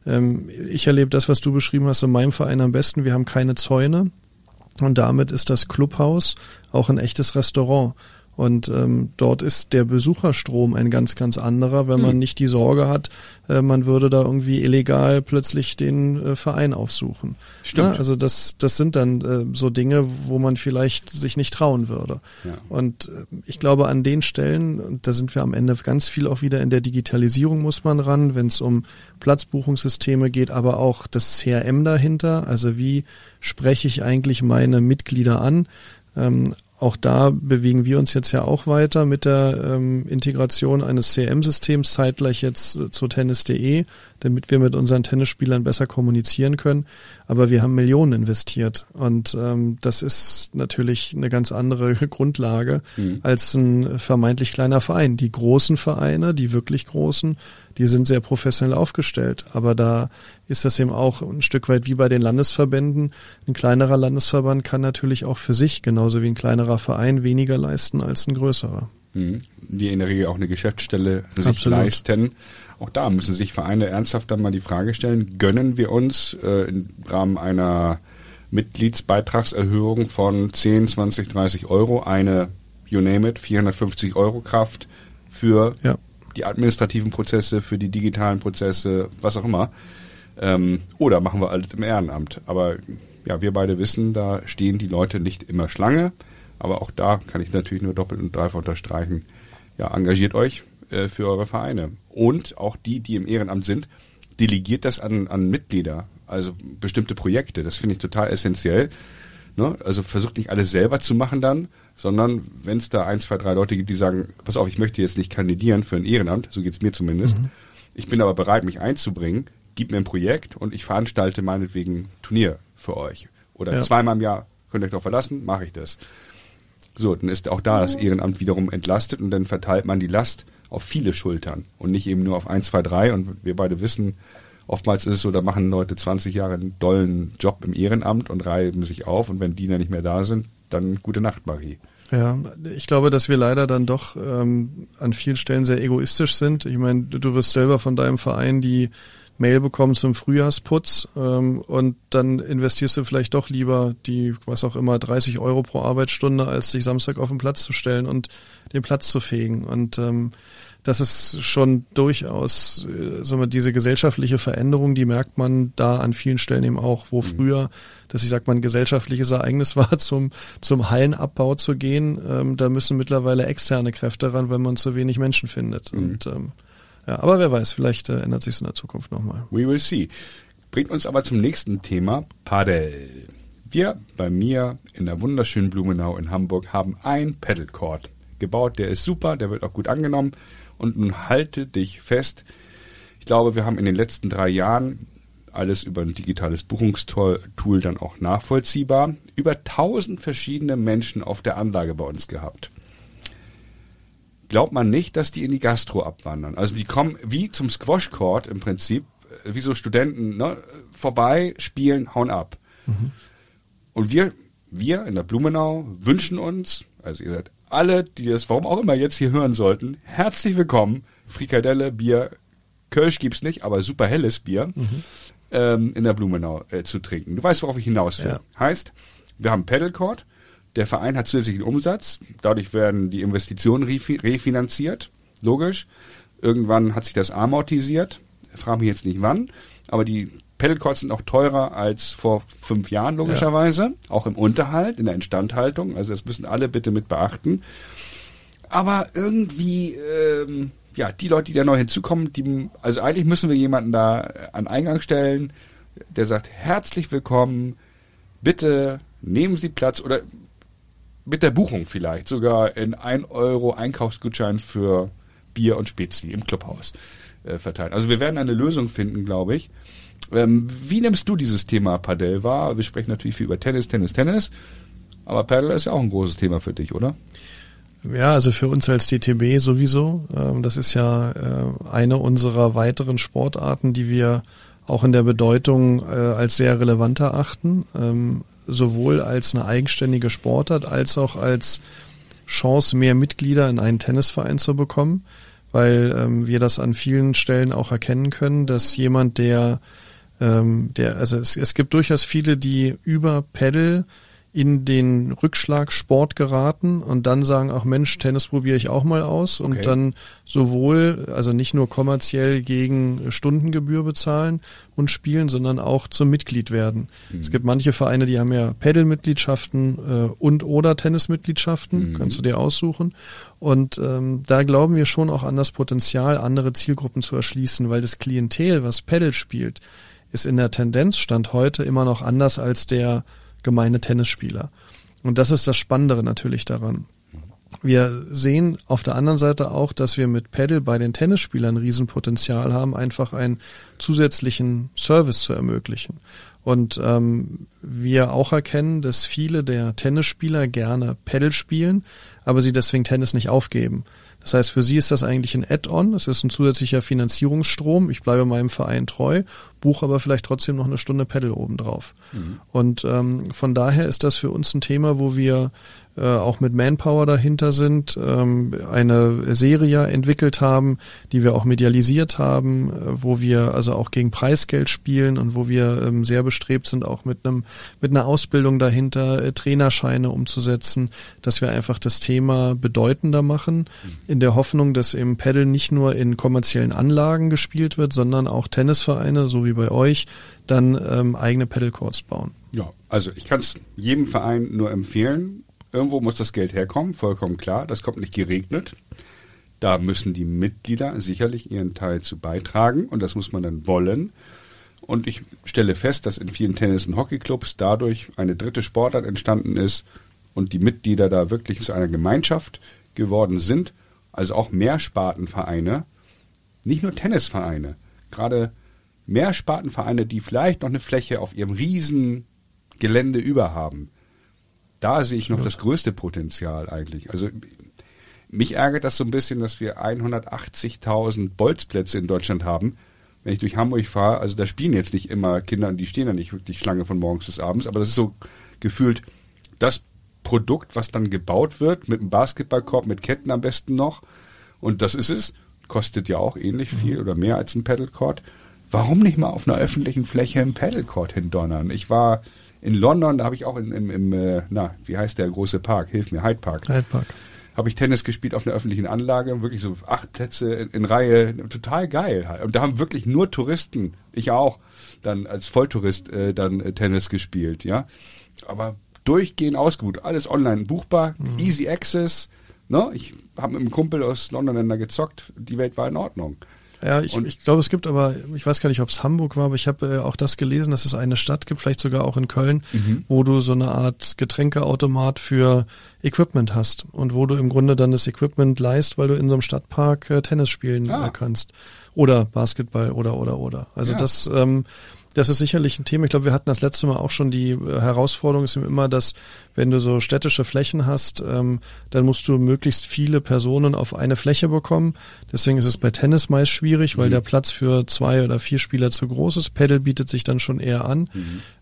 [SPEAKER 3] Ich erlebe das, was du beschrieben hast, in meinem Verein am besten. Wir haben keine Zäune und damit ist das Clubhaus auch ein echtes Restaurant. Und dort ist der Besucherstrom ein ganz, ganz anderer, wenn man nicht die Sorge hat, man würde da irgendwie illegal plötzlich den Verein aufsuchen.
[SPEAKER 1] Stimmt.
[SPEAKER 3] Ja, also das sind dann so Dinge, wo man vielleicht sich nicht trauen würde. Ja. Und ich glaube, an den Stellen, und da sind wir am Ende ganz viel auch wieder in der Digitalisierung muss man ran, wenn es um Platzbuchungssysteme geht, aber auch das CRM dahinter. Also wie spreche ich eigentlich meine Mitglieder an? Auch da bewegen wir uns jetzt ja auch weiter mit der Integration eines CRM-Systems, zeitgleich jetzt zu tennis.de, damit wir mit unseren Tennisspielern besser kommunizieren können. Aber wir haben Millionen investiert und das ist natürlich eine ganz andere Grundlage als ein vermeintlich kleiner Verein. Die großen Vereine, die wirklich großen, die sind sehr professionell aufgestellt. Aber da ist das eben auch ein Stück weit wie bei den Landesverbänden. Ein kleinerer Landesverband kann natürlich auch für sich, genauso wie ein kleinerer Verein, weniger leisten als ein größerer.
[SPEAKER 1] Die in der Regel auch eine Geschäftsstelle sich leisten. Auch da müssen sich Vereine ernsthaft dann mal die Frage stellen, gönnen wir uns im Rahmen einer Mitgliedsbeitragserhöhung von 10, 20, 30 Euro eine, you name it, 450 Euro Kraft für die administrativen Prozesse, für die digitalen Prozesse, was auch immer. Oder machen wir alles im Ehrenamt. Aber ja, wir beide wissen, da stehen die Leute nicht immer Schlange. Aber auch da kann ich natürlich nur doppelt und dreifach unterstreichen. Ja, engagiert euch für eure Vereine. Und auch die im Ehrenamt sind, delegiert das an Mitglieder. Also bestimmte Projekte. Das finde ich total essentiell. Ne? Also versucht nicht alles selber zu machen dann, sondern wenn es da 1, 2, 3 Leute gibt, die sagen, pass auf, ich möchte jetzt nicht kandidieren für ein Ehrenamt, so geht's mir zumindest. Ich bin aber bereit, mich einzubringen. Gib mir ein Projekt und ich veranstalte meinetwegen ein Turnier für euch. Oder 2-mal im Jahr könnt ihr euch doch verlassen, mache ich das. So, dann ist auch da das Ehrenamt wiederum entlastet und dann verteilt man die Last auf viele Schultern und nicht eben nur auf 1, 2, 3. Und wir beide wissen, oftmals ist es so, da machen Leute 20 Jahre einen dollen Job im Ehrenamt und reiben sich auf und wenn die dann nicht mehr da sind, dann gute Nacht, Marie.
[SPEAKER 3] Ja, ich glaube, dass wir leider dann doch an vielen Stellen sehr egoistisch sind. Ich meine, du wirst selber von deinem Verein die Mail bekommen zum Frühjahrsputz und dann investierst du vielleicht doch lieber die, was auch immer, 30 Euro pro Arbeitsstunde, als dich Samstag auf den Platz zu stellen und den Platz zu fegen. Und das ist schon durchaus, sagen wir, diese gesellschaftliche Veränderung, die merkt man da an vielen Stellen eben auch, wo früher, dass ich sag mal, ein gesellschaftliches Ereignis war, zum Hallenabbau zu gehen. Da müssen mittlerweile externe Kräfte ran, weil man zu wenig Menschen findet. Und ja, aber wer weiß, vielleicht ändert sich es in der Zukunft nochmal.
[SPEAKER 1] We will see. Bringt uns aber zum nächsten Thema, Padel. Wir bei mir in der wunderschönen Blumenau in Hamburg haben ein Paddlecourt gebaut. Der ist super, der wird auch gut angenommen. Und nun halte dich fest, ich glaube, wir haben in den letzten 3 Jahren alles über ein digitales Buchungstool dann auch nachvollziehbar, über 1000 verschiedene Menschen auf der Anlage bei uns gehabt. Glaubt man nicht, dass die in die Gastro abwandern. Also die kommen wie zum Squashcourt im Prinzip, wie so Studenten, ne, vorbei, spielen, hauen ab. Und wir in der Blumenau wünschen uns, also ihr seid alle, die das warum auch immer jetzt hier hören sollten, herzlich willkommen. Frikadelle, Bier, Kölsch gibt's nicht, aber super helles Bier in der Blumenau zu trinken. Du weißt, worauf ich hinaus will. Ja. Heißt, wir haben Paddlecourt. Der Verein hat zusätzlichen Umsatz, dadurch werden die Investitionen refinanziert, logisch. Irgendwann hat sich das amortisiert, frage mich jetzt nicht wann, aber die Paddlecourts sind auch teurer als vor 5 Jahren, logischerweise, auch im Unterhalt, in der Instandhaltung, also das müssen alle bitte mit beachten. Aber irgendwie, die Leute, die da neu hinzukommen, also eigentlich müssen wir jemanden da an Eingang stellen, der sagt, herzlich willkommen, bitte nehmen Sie Platz oder mit der Buchung vielleicht sogar in 1 Euro Einkaufsgutschein für Bier und Spezi im Clubhaus verteilen. Also wir werden eine Lösung finden, glaube ich. Wie nimmst du dieses Thema Padel wahr? Wir sprechen natürlich viel über Tennis. Aber Paddle ist ja auch ein großes Thema für dich, oder?
[SPEAKER 3] Ja, also für uns als DTB sowieso. Das ist ja eine unserer weiteren Sportarten, die wir auch in der Bedeutung als sehr relevant erachten. Sowohl als eine eigenständige Sportart als auch als Chance, mehr Mitglieder in einen Tennisverein zu bekommen, weil wir das an vielen Stellen auch erkennen können, dass jemand, also es gibt durchaus viele, die über Paddle in den Rückschlagsport geraten und dann sagen, ach Mensch, Tennis probiere ich auch mal aus und dann sowohl, also nicht nur kommerziell gegen Stundengebühr bezahlen und spielen, sondern auch zum Mitglied werden. Es gibt manche Vereine, die haben ja Paddle-Mitgliedschaften und oder Tennis-Mitgliedschaften, kannst du dir aussuchen. Und da glauben wir schon auch an das Potenzial, andere Zielgruppen zu erschließen, weil das Klientel, was Paddle spielt, ist in der Tendenz Stand heute immer noch anders als der gemeine Tennisspieler. Und das ist das Spannendere natürlich daran. Wir sehen auf der anderen Seite auch, dass wir mit Paddle bei den Tennisspielern ein Riesenpotenzial haben, einfach einen zusätzlichen Service zu ermöglichen. Und wir auch erkennen, dass viele der Tennisspieler gerne Paddle spielen, aber sie deswegen Tennis nicht aufgeben. Das heißt, für sie ist das eigentlich ein Add-on, es ist ein zusätzlicher Finanzierungsstrom, ich bleibe meinem Verein treu, buche aber vielleicht trotzdem noch eine Stunde Paddle obendrauf. Und von daher ist das für uns ein Thema, wo wir auch mit Manpower dahinter sind, eine Serie entwickelt haben, die wir auch medialisiert haben, wo wir also auch gegen Preisgeld spielen und wo wir sehr bestrebt sind, auch mit einer Ausbildung dahinter Trainerscheine umzusetzen, dass wir einfach das Thema bedeutender machen, in der Hoffnung, dass im Paddle nicht nur in kommerziellen Anlagen gespielt wird, sondern auch Tennisvereine, so wie bei euch, dann eigene Paddlecourts bauen.
[SPEAKER 1] Ja, also ich kann es jedem Verein nur empfehlen. Irgendwo muss das Geld herkommen, vollkommen klar. Das kommt nicht geregnet. Da müssen die Mitglieder sicherlich ihren Teil zu beitragen und das muss man dann wollen. Und ich stelle fest, dass in vielen Tennis- und Hockeyclubs dadurch eine dritte Sportart entstanden ist und die Mitglieder da wirklich zu einer Gemeinschaft geworden sind. Also auch Mehrspartenvereine, nicht nur Tennisvereine, gerade Mehrspartenvereine, die vielleicht noch eine Fläche auf ihrem riesen Gelände über haben. Da sehe ich noch das größte Potenzial eigentlich. Also mich ärgert das so ein bisschen, dass wir 180.000 Bolzplätze in Deutschland haben. Wenn ich durch Hamburg fahre, also da spielen jetzt nicht immer Kinder und die stehen da nicht wirklich Schlange von morgens bis abends, aber das ist so gefühlt das Produkt, was dann gebaut wird, mit einem Basketballkorb, mit Ketten am besten noch. Und das ist es, kostet ja auch ähnlich viel oder mehr als ein Paddlecourt. Warum nicht mal auf einer öffentlichen Fläche einen Paddlecourt hindonnern? Ich war in London, da habe ich auch wie heißt der große Park? Hilf mir, Hyde Park.
[SPEAKER 3] Hyde Park.
[SPEAKER 1] Habe ich Tennis gespielt auf einer öffentlichen Anlage, wirklich so 8 Plätze in Reihe, total geil halt. Und da haben wirklich nur Touristen, ich auch, dann als Volltourist dann Tennis gespielt, ja. Aber durchgehend ausgebucht, alles online buchbar, easy access, ne? Ich habe mit einem Kumpel aus London da gezockt, die Welt war in Ordnung.
[SPEAKER 3] Ja, ich glaube, es gibt aber, ich weiß gar nicht, ob es Hamburg war, aber ich habe auch das gelesen, dass es eine Stadt gibt, vielleicht sogar auch in Köln, wo du so eine Art Getränkeautomat für Equipment hast und wo du im Grunde dann das Equipment leist, weil du in so einem Stadtpark Tennis spielen kannst. Oder Basketball oder. Also das ist sicherlich ein Thema. Ich glaube, wir hatten das letzte Mal auch schon, die Herausforderung ist immer, dass wenn du so städtische Flächen hast, dann musst du möglichst viele Personen auf eine Fläche bekommen. Deswegen ist es bei Tennis meist schwierig, weil der Platz für 2 oder 4 Spieler zu groß ist. Paddle bietet sich dann schon eher an.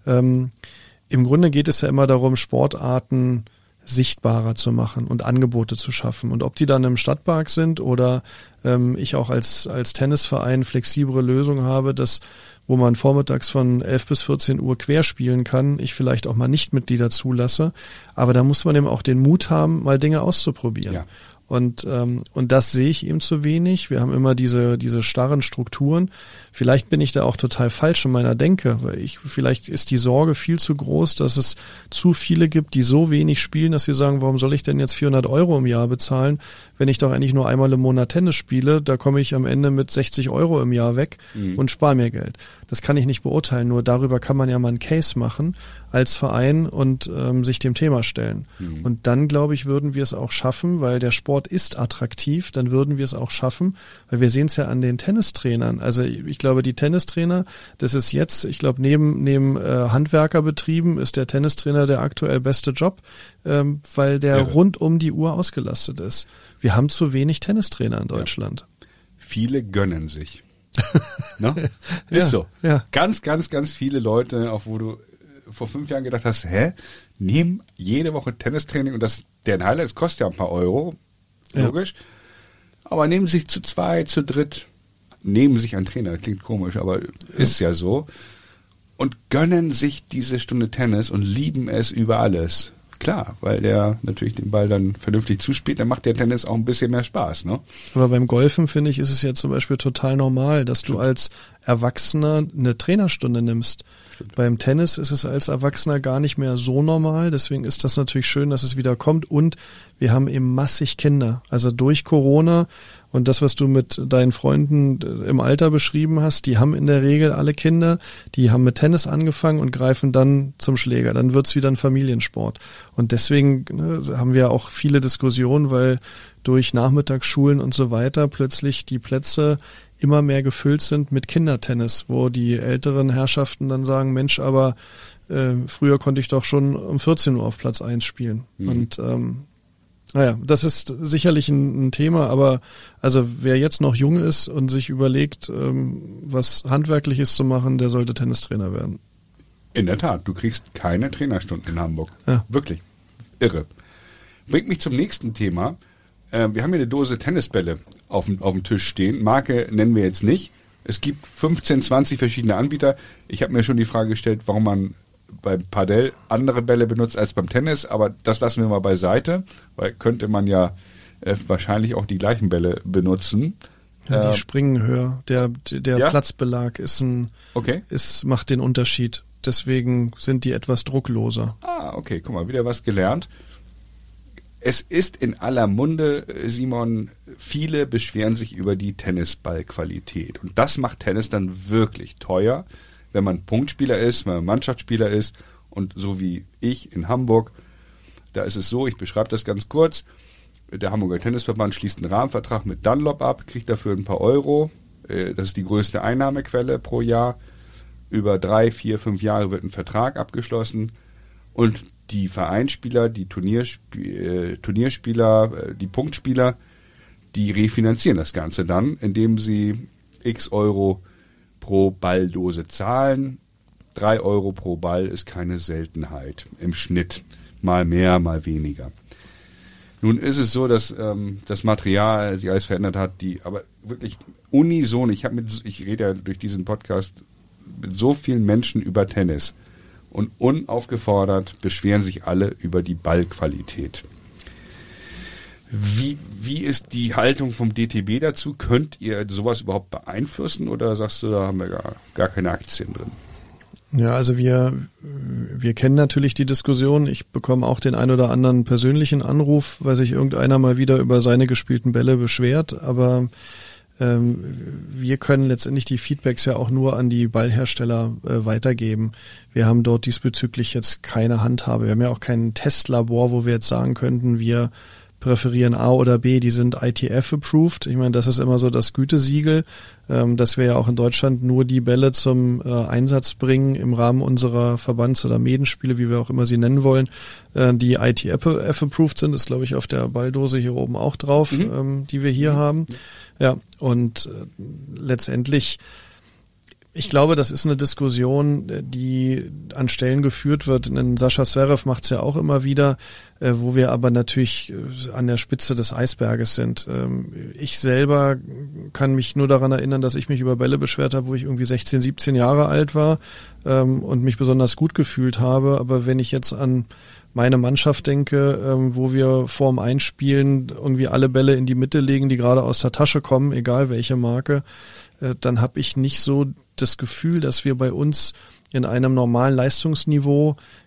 [SPEAKER 3] Im Grunde geht es ja immer darum, Sportarten sichtbarer zu machen und Angebote zu schaffen. Und ob die dann im Stadtpark sind oder ich auch als Tennisverein flexible Lösungen habe, wo man vormittags von 11 bis 14 Uhr quer spielen kann, ich vielleicht auch mal Nichtmitglieder zulasse. Aber da muss man eben auch den Mut haben, mal Dinge auszuprobieren. Ja. Und das sehe ich eben zu wenig. Wir haben immer diese starren Strukturen. Vielleicht bin ich da auch total falsch in meiner Denke, weil vielleicht ist die Sorge viel zu groß, dass es zu viele gibt, die so wenig spielen, dass sie sagen, warum soll ich denn jetzt 400 € im Jahr bezahlen, wenn ich doch eigentlich nur einmal im Monat Tennis spiele, da komme ich am Ende mit 60 € im Jahr weg und spare mir Geld. das kann ich nicht beurteilen. Nur darüber kann man ja mal einen Case machen als Verein und sich dem Thema stellen. Und dann, glaube ich, würden wir es auch schaffen, weil der Sport ist attraktiv, dann würden wir es auch schaffen, weil wir sehen es ja an den Tennistrainern. Also ich glaube, die Tennistrainer, das ist jetzt, ich glaube, neben Handwerkerbetrieben ist der Tennistrainer der aktuell beste Job, weil der rund um die Uhr ausgelastet ist. Wir haben zu wenig Tennistrainer in Deutschland.
[SPEAKER 1] Viele gönnen sich. Ne? Ist so.
[SPEAKER 3] Ja.
[SPEAKER 1] Ganz, ganz, ganz viele Leute, auch wo du vor 5 Jahren gedacht hast, nehmen jede Woche Tennistraining und deren Highlights kostet ja ein paar Euro, logisch, aber nehmen sich zu 2, zu 3, nehmen sich einen Trainer, klingt komisch, aber ist ja so, und gönnen sich diese Stunde Tennis und lieben es über alles. Klar, weil der natürlich den Ball dann vernünftig zuspielt, dann macht der Tennis auch ein bisschen mehr Spaß, ne?
[SPEAKER 3] Aber beim Golfen, finde ich, ist es ja zum Beispiel total normal, dass du als Erwachsener eine Trainerstunde nimmst. Stimmt. Beim Tennis ist es als Erwachsener gar nicht mehr so normal, deswegen ist das natürlich schön, dass es wieder kommt, und wir haben eben massig Kinder. Also durch Corona und das, was du mit deinen Freunden im Alter beschrieben hast, die haben in der Regel alle Kinder, die haben mit Tennis angefangen und greifen dann zum Schläger. Dann wird's wieder ein Familiensport. Und deswegen haben wir auch viele Diskussionen, weil durch Nachmittagsschulen und so weiter plötzlich die Plätze immer mehr gefüllt sind mit Kindertennis, wo die älteren Herrschaften dann sagen, Mensch, aber früher konnte ich doch schon um 14 Uhr auf Platz 1 spielen. Und naja, das ist sicherlich ein Thema, aber also wer jetzt noch jung ist und sich überlegt, was Handwerkliches zu machen, der sollte Tennistrainer werden.
[SPEAKER 1] In der Tat, du kriegst keine Trainerstunden in Hamburg.
[SPEAKER 3] Ja.
[SPEAKER 1] Wirklich. Irre. Bringt mich zum nächsten Thema. Wir haben hier eine Dose Tennisbälle auf dem Tisch stehen. Marke nennen wir jetzt nicht. Es gibt 15, 20 verschiedene Anbieter. Ich habe mir schon die Frage gestellt, warum man beim Padel andere Bälle benutzt als beim Tennis, aber das lassen wir mal beiseite, weil könnte man ja wahrscheinlich auch die gleichen Bälle benutzen.
[SPEAKER 3] Ja, die springen höher. Der Platzbelag macht den Unterschied. Deswegen sind die etwas druckloser.
[SPEAKER 1] Ah, okay, guck mal, wieder was gelernt. Es ist in aller Munde, Simon, viele beschweren sich über die Tennisballqualität. Und das macht Tennis dann wirklich teuer, wenn man Punktspieler ist, wenn man Mannschaftsspieler ist. Und so wie ich in Hamburg, da ist es so, ich beschreibe das ganz kurz, der Hamburger Tennisverband schließt einen Rahmenvertrag mit Dunlop ab, kriegt dafür ein paar Euro. Das ist die größte Einnahmequelle pro Jahr. Über 3, 4, 5 Jahre wird ein Vertrag abgeschlossen. Und die Vereinsspieler, die Turnierspieler, die Punktspieler, die refinanzieren das Ganze dann, indem sie x Euro pro Balldose zahlen. 3 Euro pro Ball ist keine Seltenheit im Schnitt. Mal mehr, mal weniger. Nun ist es so, dass das Material sich alles verändert hat, aber wirklich unison, ich rede ja durch diesen Podcast mit so vielen Menschen über Tennis und unaufgefordert beschweren sich alle über die Ballqualität. Wie ist die Haltung vom DTB dazu? Könnt ihr sowas überhaupt beeinflussen oder sagst du, da haben wir gar keine Aktien drin?
[SPEAKER 3] Ja, also wir kennen natürlich die Diskussion. Ich bekomme auch den ein oder anderen persönlichen Anruf, weil sich irgendeiner mal wieder über seine gespielten Bälle beschwert. Aber wir können letztendlich die Feedbacks ja auch nur an die Ballhersteller weitergeben. Wir haben dort diesbezüglich jetzt keine Handhabe. Wir haben ja auch kein Testlabor, wo wir jetzt sagen könnten, wir präferieren A oder B, die sind ITF-approved. Ich meine, das ist immer so das Gütesiegel, dass wir ja auch in Deutschland nur die Bälle zum Einsatz bringen im Rahmen unserer Verbands- oder Medenspiele, wie wir auch immer sie nennen wollen, die ITF-approved sind. Das ist, glaube ich, auf der Balldose hier oben auch drauf, die wir hier haben. Ja, und letztendlich, ich glaube, das ist eine Diskussion, die an Stellen geführt wird. Sascha Zverev macht es ja auch immer wieder, wo wir aber natürlich an der Spitze des Eisberges sind. Ich selber kann mich nur daran erinnern, dass ich mich über Bälle beschwert habe, wo ich irgendwie 16, 17 Jahre alt war und mich besonders gut gefühlt habe. Aber wenn ich jetzt an meine Mannschaft denke, wo wir vorm Einspielen irgendwie alle Bälle in die Mitte legen, die gerade aus der Tasche kommen, egal welche Marke, dann habe ich nicht so das Gefühl, dass wir bei uns in einem normalen Leistungsniveau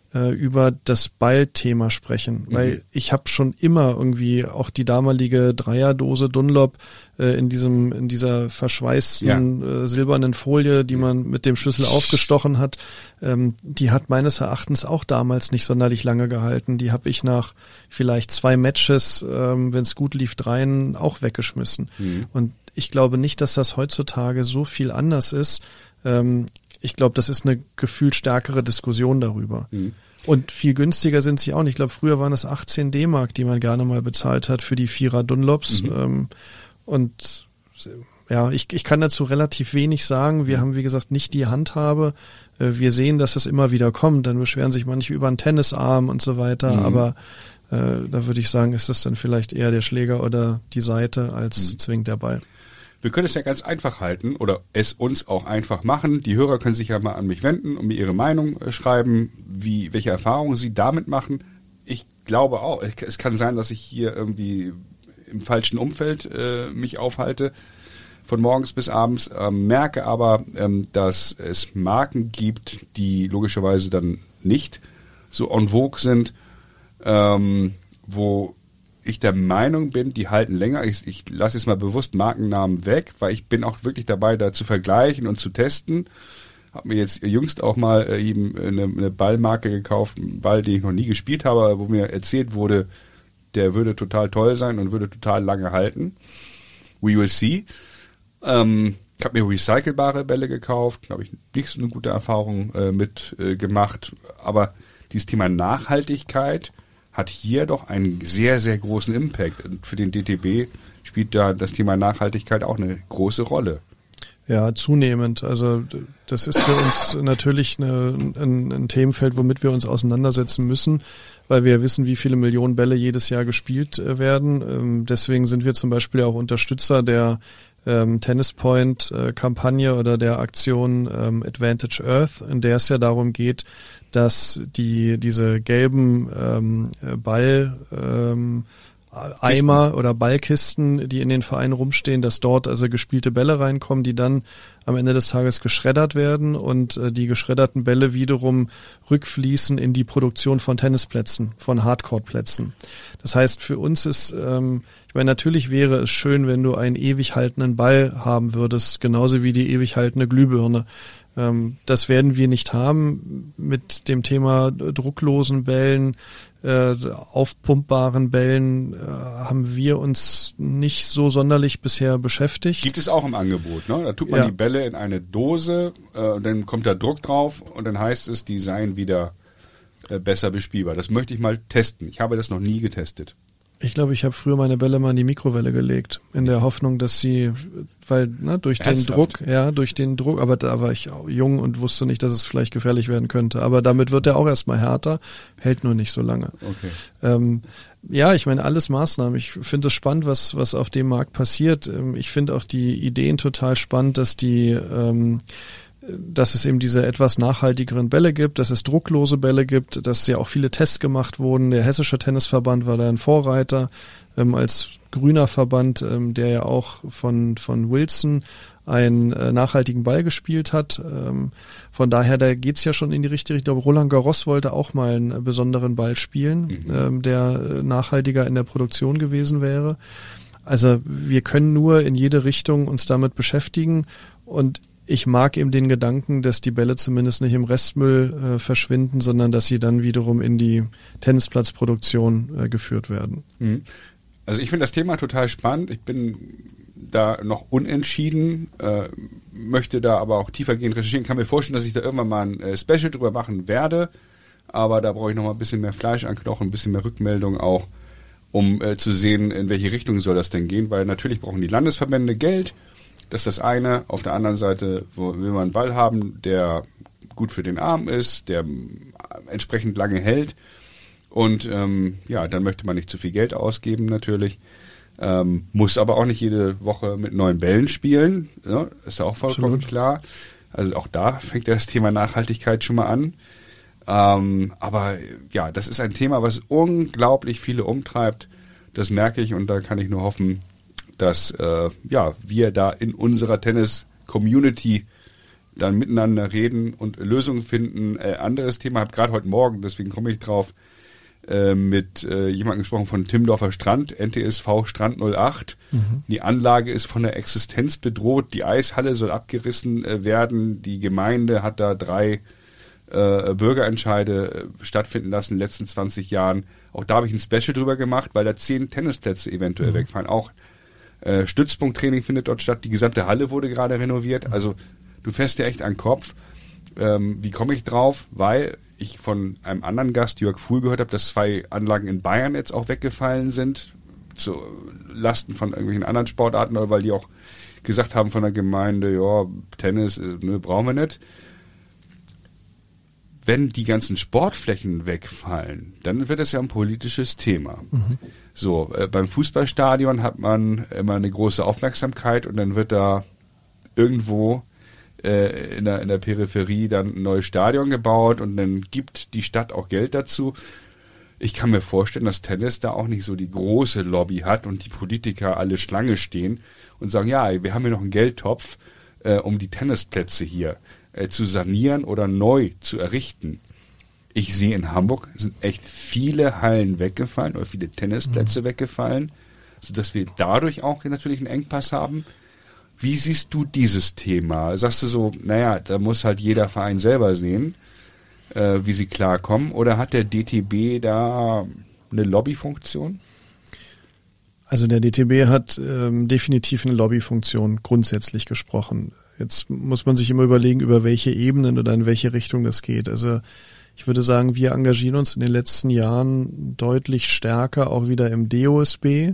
[SPEAKER 3] über das Ballthema sprechen, weil ich habe schon immer irgendwie auch die damalige Dreierdose Dunlop in dieser verschweißten silbernen Folie, die man mit dem Schlüssel aufgestochen hat, die hat meines Erachtens auch damals nicht sonderlich lange gehalten. Die habe ich nach vielleicht 2 Matches, wenn es gut lief, 3 auch weggeschmissen. Und ich glaube nicht, dass das heutzutage so viel anders ist. Ich glaube, das ist eine gefühlt stärkere Diskussion darüber. Und viel günstiger sind sie auch nicht. Ich glaube, früher waren es 18 D-Mark, die man gerne mal bezahlt hat für die 4er Dunlops. Und ja, ich kann dazu relativ wenig sagen. Wir haben, wie gesagt, nicht die Handhabe. Wir sehen, dass es immer wieder kommt. Dann beschweren sich manche über einen Tennisarm und so weiter. Aber da würde ich sagen, ist das dann vielleicht eher der Schläger oder die Seite als zwingend der Ball.
[SPEAKER 1] Wir können es ja ganz einfach halten oder es uns auch einfach machen. Die Hörer können sich ja mal an mich wenden und mir ihre Meinung schreiben, welche Erfahrungen sie damit machen. Ich glaube auch, es kann sein, dass ich hier irgendwie im falschen Umfeld mich aufhalte, von morgens bis abends, merke aber, dass es Marken gibt, die logischerweise dann nicht so en vogue sind, wo ich der Meinung bin, die halten länger. Ich lasse jetzt mal bewusst Markennamen weg, weil ich bin auch wirklich dabei, da zu vergleichen und zu testen. Habe mir jetzt jüngst auch mal eben eine Ballmarke gekauft, einen Ball, den ich noch nie gespielt habe, wo mir erzählt wurde, der würde total toll sein und würde total lange halten. We will see. Ich habe mir recycelbare Bälle gekauft, habe ich nicht so eine gute Erfahrung mit gemacht. Aber dieses Thema Nachhaltigkeit hat hier doch einen sehr, sehr großen Impact. Und für den DTB spielt da das Thema Nachhaltigkeit auch eine große Rolle.
[SPEAKER 3] Ja, zunehmend. Also das ist für uns natürlich ein Themenfeld, womit wir uns auseinandersetzen müssen, weil wir wissen, wie viele Millionen Bälle jedes Jahr gespielt werden. Deswegen sind wir zum Beispiel auch Unterstützer der Tennis Point Kampagne oder der Aktion Advantage Earth, in der es ja darum geht, dass diese gelben Eimer oder Ballkisten, die in den Vereinen rumstehen, dass dort also gespielte Bälle reinkommen, die dann am Ende des Tages geschreddert werden und die geschredderten Bälle wiederum rückfließen in die Produktion von Tennisplätzen, von Hardcourt-Plätzen. Das heißt, für uns ist, ich meine, natürlich wäre es schön, wenn du einen ewig haltenden Ball haben würdest, genauso wie die ewig haltende Glühbirne. Das werden wir nicht haben mit dem Thema drucklosen Bällen, aufpumpbaren Bällen haben wir uns nicht so sonderlich bisher beschäftigt.
[SPEAKER 1] Gibt es auch im Angebot, ne? Da tut man die Bälle in eine Dose, dann kommt da Druck drauf und dann heißt es, die seien wieder besser bespielbar. Das möchte ich mal testen. Ich habe das noch nie getestet.
[SPEAKER 3] Ich glaube, ich habe früher meine Bälle mal in die Mikrowelle gelegt, in der Hoffnung, dass sie, weil durch den Druck, aber da war ich auch jung und wusste nicht, dass es vielleicht gefährlich werden könnte. Aber damit wird er auch erstmal härter, hält nur nicht so lange.
[SPEAKER 1] Okay.
[SPEAKER 3] Ja, ich meine, alles Maßnahmen. Ich finde es spannend, was auf dem Markt passiert. Ich finde auch die Ideen total spannend, dass es eben diese etwas nachhaltigeren Bälle gibt, dass es drucklose Bälle gibt, dass ja auch viele Tests gemacht wurden. Der Hessische Tennisverband war da ein Vorreiter als grüner Verband, der ja auch von Wilson einen nachhaltigen Ball gespielt hat. Von daher, da geht's ja schon in die richtige Richtung. Ich glaube, Roland Garros wollte auch mal einen besonderen Ball spielen, der nachhaltiger in der Produktion gewesen wäre. Also wir können nur in jede Richtung uns damit beschäftigen und ich mag eben den Gedanken, dass die Bälle zumindest nicht im Restmüll verschwinden, sondern dass sie dann wiederum in die Tennisplatzproduktion geführt werden.
[SPEAKER 1] Also ich finde das Thema total spannend. Ich bin da noch unentschieden, möchte da aber auch tiefergehend recherchieren. Kann mir vorstellen, dass ich da irgendwann mal ein Special drüber machen werde, aber da brauche ich noch mal ein bisschen mehr Fleisch an Knochen, ein bisschen mehr Rückmeldung auch, um zu sehen, in welche Richtung soll das denn gehen, weil natürlich brauchen die Landesverbände Geld. Das ist das eine. Auf der anderen Seite will man einen Ball haben, der gut für den Arm ist, der entsprechend lange hält. Und dann möchte man nicht zu viel Geld ausgeben natürlich. Muss aber auch nicht jede Woche mit neuen Bällen spielen. Ja, ist ja auch vollkommen klar. Also auch da fängt das Thema Nachhaltigkeit schon mal an. Aber ja, das ist ein Thema, was unglaublich viele umtreibt. Das merke ich und da kann ich nur hoffen, dass wir da in unserer Tennis-Community dann miteinander reden und Lösungen finden. Anderes Thema, habe gerade heute Morgen, deswegen komme ich drauf, mit jemandem gesprochen von Timmendorfer Strand, NTSV Strand 08. Die Anlage ist von der Existenz bedroht, die Eishalle soll abgerissen werden, die Gemeinde hat da 3 Bürgerentscheide stattfinden lassen in den letzten 20 Jahren. Auch da habe ich ein Special drüber gemacht, weil da 10 Tennisplätze eventuell wegfallen. Auch Stützpunkttraining findet dort statt, die gesamte Halle wurde gerade renoviert, also du fährst dir echt an den Kopf. Wie komme ich drauf? Weil ich von einem anderen Gast, Jörg Fuhl, gehört habe, dass 2 Anlagen in Bayern jetzt auch weggefallen sind, zu Lasten von irgendwelchen anderen Sportarten, oder weil die auch gesagt haben von der Gemeinde, ja, Tennis, brauchen wir nicht. Wenn die ganzen Sportflächen wegfallen, dann wird es ja ein politisches Thema. So, beim Fußballstadion hat man immer eine große Aufmerksamkeit und dann wird da irgendwo in der Peripherie dann ein neues Stadion gebaut und dann gibt die Stadt auch Geld dazu. Ich kann mir vorstellen, dass Tennis da auch nicht so die große Lobby hat und die Politiker alle Schlange stehen und sagen, ja, wir haben hier noch einen Geldtopf, um die Tennisplätze hier zu sanieren oder neu zu errichten. Ich sehe in Hamburg sind echt viele Hallen weggefallen oder viele Tennisplätze weggefallen, sodass wir dadurch auch natürlich einen Engpass haben. Wie siehst du dieses Thema? Sagst du so, naja, da muss halt jeder Verein selber sehen, wie sie klarkommen, oder hat der DTB da eine Lobbyfunktion?
[SPEAKER 3] Also der DTB hat definitiv eine Lobbyfunktion grundsätzlich gesprochen. Jetzt muss man sich immer überlegen, über welche Ebenen oder in welche Richtung das geht. Also ich würde sagen, wir engagieren uns in den letzten Jahren deutlich stärker auch wieder im DOSB,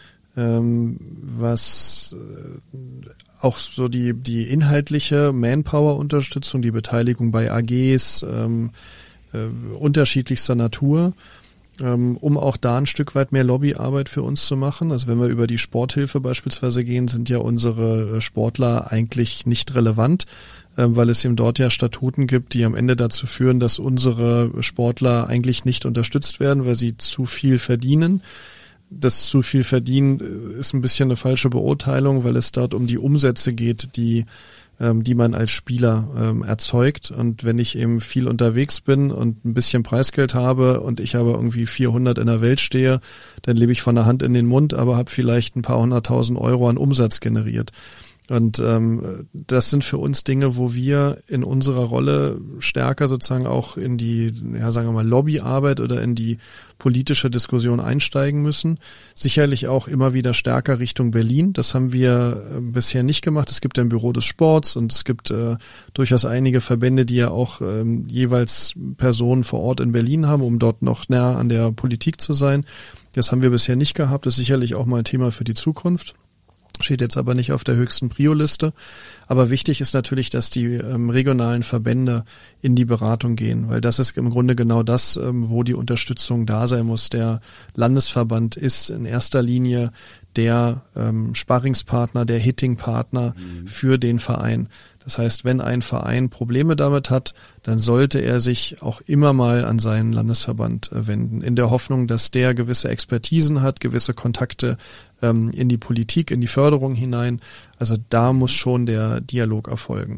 [SPEAKER 3] was auch so die inhaltliche Manpower-Unterstützung, die Beteiligung bei AGs unterschiedlichster Natur, um auch da ein Stück weit mehr Lobbyarbeit für uns zu machen. Also wenn wir über die Sporthilfe beispielsweise gehen, sind ja unsere Sportler eigentlich nicht relevant, weil es eben dort ja Statuten gibt, die am Ende dazu führen, dass unsere Sportler eigentlich nicht unterstützt werden, weil sie zu viel verdienen. Das zu viel verdienen ist ein bisschen eine falsche Beurteilung, weil es dort um die Umsätze geht, die man als Spieler erzeugt. Und wenn ich eben viel unterwegs bin und ein bisschen Preisgeld habe und ich aber irgendwie 400 in der Welt stehe, dann lebe ich von der Hand in den Mund, aber habe vielleicht ein paar 100.000 Euro an Umsatz generiert. Und das sind für uns Dinge, wo wir in unserer Rolle stärker sozusagen auch in die, ja, sagen wir mal, Lobbyarbeit oder in die politische Diskussion einsteigen müssen. Sicherlich auch immer wieder stärker Richtung Berlin. Das haben wir bisher nicht gemacht. Es gibt ein Büro des Sports und es gibt durchaus einige Verbände, die ja auch jeweils Personen vor Ort in Berlin haben, um dort noch näher an der Politik zu sein. Das haben wir bisher nicht gehabt. Das ist sicherlich auch mal ein Thema für die Zukunft. Steht jetzt aber nicht auf der höchsten Prio-Liste. Aber wichtig ist natürlich, dass die regionalen Verbände in die Beratung gehen, weil das ist im Grunde genau das, wo die Unterstützung da sein muss. Der Landesverband ist in erster Linie der Sparringspartner, der Hitting-Partner für den Verein. Das heißt, wenn ein Verein Probleme damit hat, dann sollte er sich auch immer mal an seinen Landesverband wenden, in der Hoffnung, dass der gewisse Expertisen hat, gewisse Kontakte in die Politik, in die Förderung hinein. Also da muss schon der Dialog erfolgen.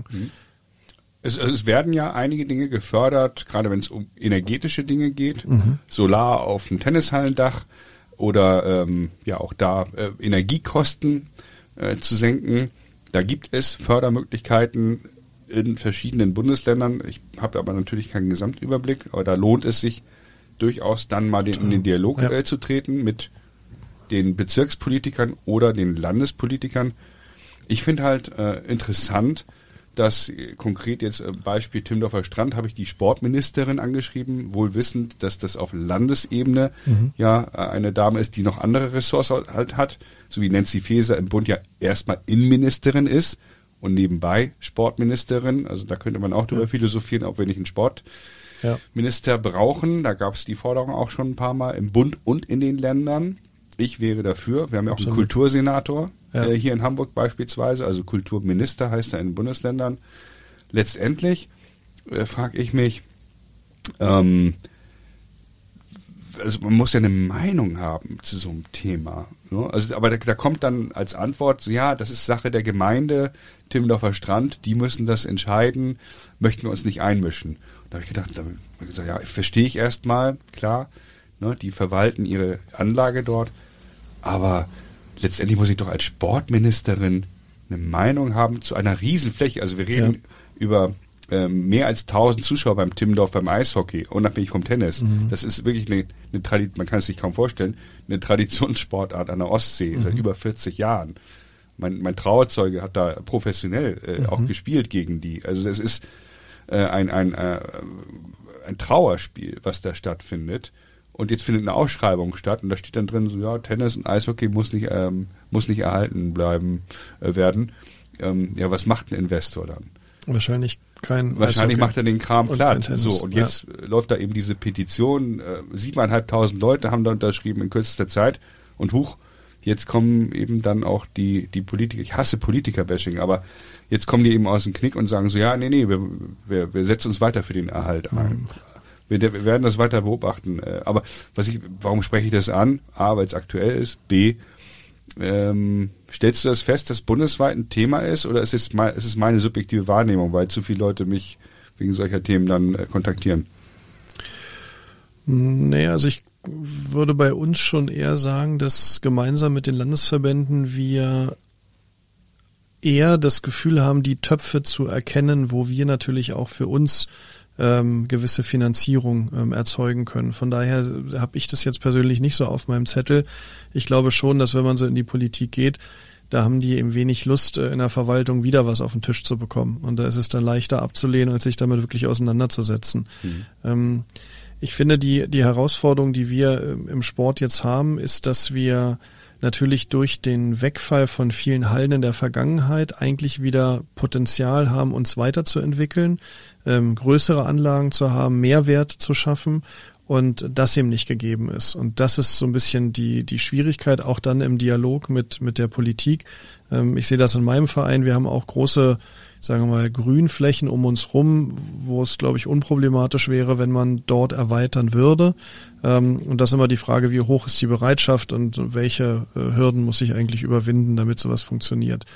[SPEAKER 1] Es werden ja einige Dinge gefördert, gerade wenn es um energetische Dinge geht, Solar auf dem Tennishallendach oder ja auch da Energiekosten zu senken. Da gibt es Fördermöglichkeiten in verschiedenen Bundesländern. Ich habe aber natürlich keinen Gesamtüberblick, aber da lohnt es sich durchaus dann mal in den Dialog zu treten mit den Bezirkspolitikern oder den Landespolitikern. Ich finde halt interessant, dass konkret jetzt Beispiel Timmendorfer Strand habe ich die Sportministerin angeschrieben, wohl wissend, dass das auf Landesebene ja eine Dame ist, die noch andere Ressorts halt hat, so wie Nancy Faeser im Bund ja erstmal Innenministerin ist und nebenbei Sportministerin. Also da könnte man auch drüber philosophieren, ob wir nicht einen Sportminister brauchen. Da gab es die Forderung auch schon ein paar Mal im Bund und in den Ländern. Ich wäre dafür. Wir haben ja auch einen Kultursenator hier in Hamburg beispielsweise, also Kulturminister heißt er in den Bundesländern. Letztendlich frage ich mich, also man muss ja eine Meinung haben zu so einem Thema. Ne? Also, aber da kommt dann als Antwort, so, ja, das ist Sache der Gemeinde, Timmendorfer Strand, die müssen das entscheiden, möchten wir uns nicht einmischen. Da habe ich gedacht, ja, verstehe ich erstmal, klar, ne, die verwalten ihre Anlage dort, aber letztendlich muss ich doch als Sportministerin eine Meinung haben zu einer Riesenfläche. Also wir reden über mehr als 1000 Zuschauer beim Timmendorf beim Eishockey, unabhängig vom Tennis. Das ist wirklich eine Tradition, man kann es sich kaum vorstellen, eine Traditionssportart an der Ostsee seit über 40 Jahren. Mein Trauzeuge hat da professionell auch gespielt gegen die. Also das ist ein Trauerspiel, was da stattfindet. Und jetzt findet eine Ausschreibung statt und da steht dann drin so, ja, Tennis und Eishockey muss nicht erhalten werden. Ja, was macht ein Investor dann?
[SPEAKER 3] Wahrscheinlich
[SPEAKER 1] Wahrscheinlich macht er den Kram platt.
[SPEAKER 3] Tennis,
[SPEAKER 1] So, und jetzt läuft da eben diese Petition, 7.500 Leute haben da unterschrieben in kürzester Zeit und jetzt kommen eben dann auch die Politiker, ich hasse Politiker-Bashing, aber jetzt kommen die eben aus dem Knick und sagen so, ja, nee, wir setzen uns weiter für den Erhalt ein. Wir werden das weiter beobachten. Aber warum spreche ich das an? A, weil es aktuell ist. B, stellst du das fest, dass bundesweit ein Thema ist oder ist es meine subjektive Wahrnehmung, weil zu viele Leute mich wegen solcher Themen dann kontaktieren?
[SPEAKER 3] Naja, also ich würde bei uns schon eher sagen, dass gemeinsam mit den Landesverbänden wir eher das Gefühl haben, die Töpfe zu erkennen, wo wir natürlich auch für uns gewisse Finanzierung erzeugen können. Von daher habe ich das jetzt persönlich nicht so auf meinem Zettel. Ich glaube schon, dass wenn man so in die Politik geht, da haben die eben wenig Lust, in der Verwaltung wieder was auf den Tisch zu bekommen. Und da ist es dann leichter abzulehnen, als sich damit wirklich auseinanderzusetzen. Ich finde, die Herausforderung, die wir im Sport jetzt haben, ist, dass wir natürlich durch den Wegfall von vielen Hallen in der Vergangenheit eigentlich wieder Potenzial haben, uns weiterzuentwickeln, größere Anlagen zu haben, Mehrwert zu schaffen und das eben nicht gegeben ist. Und das ist so ein bisschen die Schwierigkeit, auch dann im Dialog mit der Politik. Ich sehe das in meinem Verein. Wir haben auch große, sagen wir mal, Grünflächen um uns rum, wo es, glaube ich, unproblematisch wäre, wenn man dort erweitern würde. Und das ist immer die Frage, wie hoch ist die Bereitschaft und welche Hürden muss ich eigentlich überwinden, damit sowas funktioniert.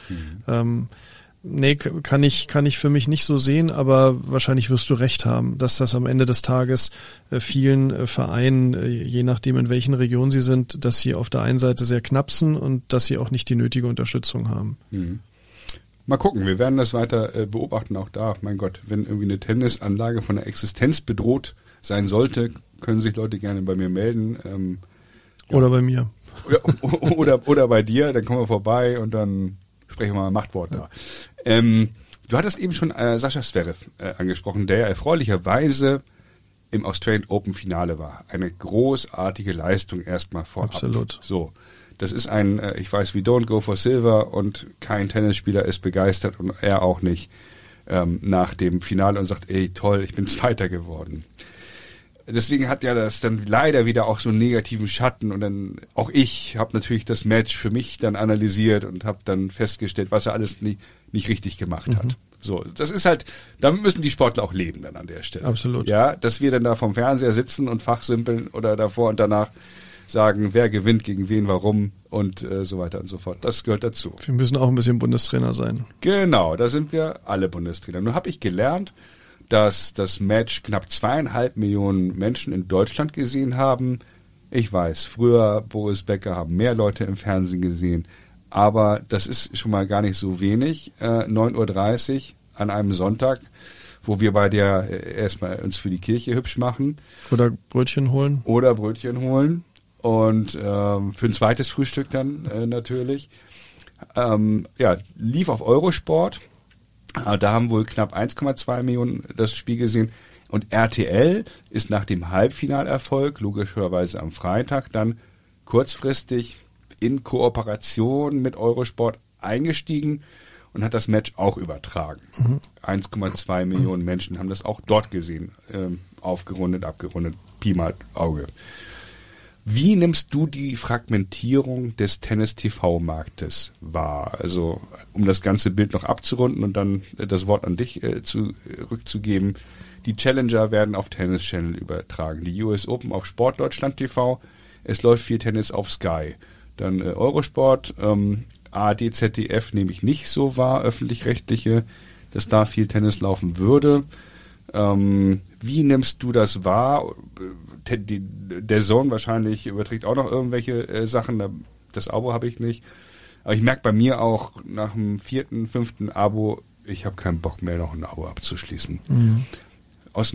[SPEAKER 3] Nee, kann ich für mich nicht so sehen, aber wahrscheinlich wirst du recht haben, dass das am Ende des Tages vielen Vereinen, je nachdem in welchen Regionen sie sind, dass sie auf der einen Seite sehr knapsen und dass sie auch nicht die nötige Unterstützung haben.
[SPEAKER 1] Mal gucken, wir werden das weiter beobachten, auch da. Mein Gott, wenn irgendwie eine Tennisanlage von der Existenz bedroht sein sollte, können sich Leute gerne bei mir melden.
[SPEAKER 3] Oder bei mir.
[SPEAKER 1] Oder bei dir, dann kommen wir vorbei und dann sprechen wir mal Machtwort da. Du hattest eben schon Sascha Zverev angesprochen, der ja erfreulicherweise im Australian Open Finale war. Eine großartige Leistung erstmal vorab.
[SPEAKER 3] Absolut.
[SPEAKER 1] So, das ist ich weiß, we don't go for silver und kein Tennisspieler ist begeistert und er auch nicht nach dem Finale und sagt, ey toll, ich bin Zweiter geworden. Deswegen hat ja das dann leider wieder auch so einen negativen Schatten und dann auch ich habe natürlich das Match für mich dann analysiert und habe dann festgestellt, was er alles nicht richtig gemacht hat. So, das ist halt, damit müssen die Sportler auch leben dann an der Stelle.
[SPEAKER 3] Absolut.
[SPEAKER 1] Ja, dass wir dann da vom Fernseher sitzen und fachsimpeln oder davor und danach sagen, wer gewinnt gegen wen, warum und so weiter und so fort. Das gehört dazu.
[SPEAKER 3] Wir müssen auch ein bisschen Bundestrainer sein.
[SPEAKER 1] Genau, da sind wir alle Bundestrainer. Nun habe ich gelernt, dass das Match knapp 2,5 Millionen Menschen in Deutschland gesehen haben. Ich weiß, früher Boris Becker haben mehr Leute im Fernsehen gesehen, aber das ist schon mal gar nicht so wenig. 9.30 Uhr an einem Sonntag, wo wir bei der erstmal uns für die Kirche hübsch machen.
[SPEAKER 3] Oder Brötchen holen.
[SPEAKER 1] Und für ein zweites Frühstück dann natürlich. Lief auf Eurosport. Da haben wohl knapp 1,2 Millionen das Spiel gesehen. Und RTL ist nach dem Halbfinalerfolg, logischerweise am Freitag, dann kurzfristig in Kooperation mit Eurosport eingestiegen und hat das Match auch übertragen. 1,2 Millionen Menschen haben das auch dort gesehen. Aufgerundet, abgerundet, Pi mal Auge. Wie nimmst du die Fragmentierung des Tennis-TV-Marktes wahr? Also, um das ganze Bild noch abzurunden und dann das Wort an dich zurückzugeben. Die Challenger werden auf Tennis Channel übertragen. Die US Open auf Sport Deutschland TV. Es läuft viel Tennis auf Sky. Dann Eurosport, ARD, ZDF nehme ich nicht so wahr, öffentlich-rechtliche, dass da viel Tennis laufen würde. Wie nimmst du das wahr? Der Zone wahrscheinlich überträgt auch noch irgendwelche Sachen. Das Abo habe ich nicht. Aber ich merke bei mir auch nach dem 4., 5. Abo, ich habe keinen Bock mehr, noch ein Abo abzuschließen. Mhm. Aus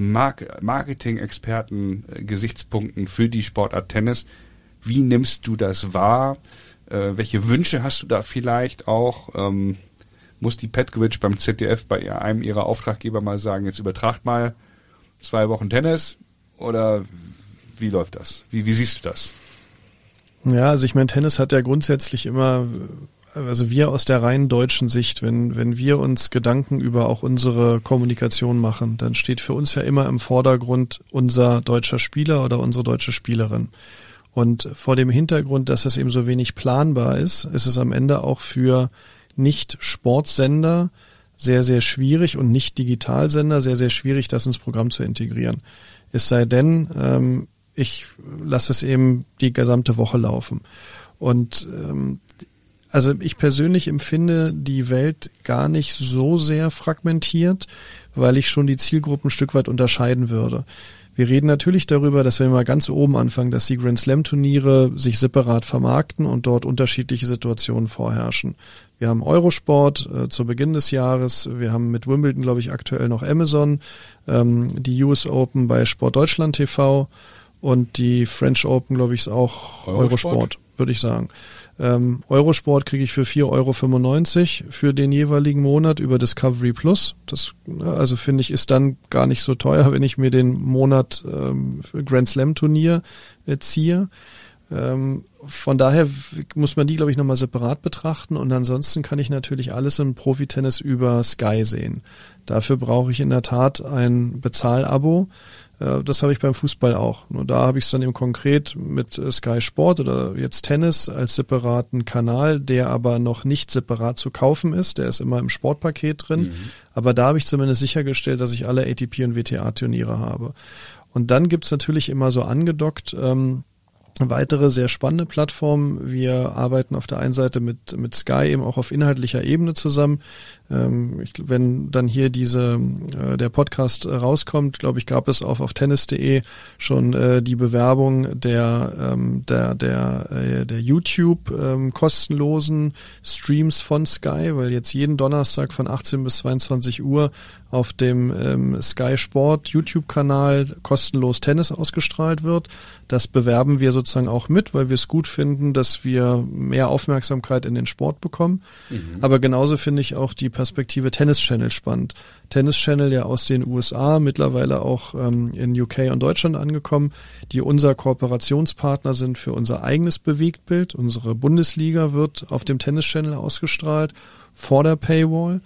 [SPEAKER 1] Marketing-Experten-Gesichtspunkten für die Sportart Tennis, wie nimmst du das wahr? Welche Wünsche hast du da vielleicht auch? Muss die Petkovic beim ZDF bei einem ihrer Auftraggeber mal sagen, jetzt übertragt mal 2 Wochen Tennis? Oder wie läuft das? Wie siehst du das?
[SPEAKER 3] Ja, also ich meine, Tennis hat ja grundsätzlich immer, also wir aus der rein deutschen Sicht, wenn wir uns Gedanken über auch unsere Kommunikation machen, dann steht für uns ja immer im Vordergrund unser deutscher Spieler oder unsere deutsche Spielerin. Und vor dem Hintergrund, dass es eben so wenig planbar ist, ist es am Ende auch für Nicht-Sportsender sehr, sehr schwierig und Nicht-Digitalsender sehr, sehr schwierig, das ins Programm zu integrieren. Es sei denn, ich lasse es eben die gesamte Woche laufen. Und also ich persönlich empfinde die Welt gar nicht so sehr fragmentiert, weil ich schon die Zielgruppen ein Stück weit unterscheiden würde. Wir reden natürlich darüber, dass wenn wir mal ganz oben anfangen, dass die Grand Slam Turniere sich separat vermarkten und dort unterschiedliche Situationen vorherrschen. Wir haben Eurosport zu Beginn des Jahres, wir haben mit Wimbledon, glaube ich, aktuell noch Amazon, die US Open bei Sport Deutschland TV und die French Open, glaube ich, ist auch Eurosport, würde ich sagen. Eurosport kriege ich für 4,95 € für den jeweiligen Monat über Discovery Plus. Das, also finde ich, ist dann gar nicht so teuer, wenn ich mir den Monat Grand Slam Turnier ziehe. Von daher muss man die, glaube ich, nochmal separat betrachten und ansonsten kann ich natürlich alles im Profitennis über Sky sehen. Dafür brauche ich in der Tat ein Bezahlabo. Das habe ich beim Fußball auch. Nur da habe ich es dann eben konkret mit Sky Sport oder jetzt Tennis als separaten Kanal, der aber noch nicht separat zu kaufen ist. Der ist immer im Sportpaket drin. Mhm. Aber da habe ich zumindest sichergestellt, dass ich alle ATP und WTA-Turniere habe. Und dann gibt's natürlich immer so angedockt weitere sehr spannende Plattformen. Wir arbeiten auf der einen Seite mit Sky eben auch auf inhaltlicher Ebene zusammen. Wenn dann hier der Podcast rauskommt, glaube ich, gab es auf tennis.de schon die Bewerbung der YouTube kostenlosen Streams von Sky, weil jetzt jeden Donnerstag von 18 bis 22 Uhr auf dem Sky Sport YouTube-Kanal kostenlos Tennis ausgestrahlt wird. Das bewerben wir sozusagen auch mit, weil wir es gut finden, dass wir mehr Aufmerksamkeit in den Sport bekommen. Mhm. Aber genauso finde ich auch die Perspektive Tennis Channel spannend. Tennis Channel ja aus den USA, mittlerweile auch in UK und Deutschland angekommen, die unser Kooperationspartner sind für unser eigenes Bewegtbild. Unsere Bundesliga wird auf dem Tennis Channel ausgestrahlt, vor der Paywall.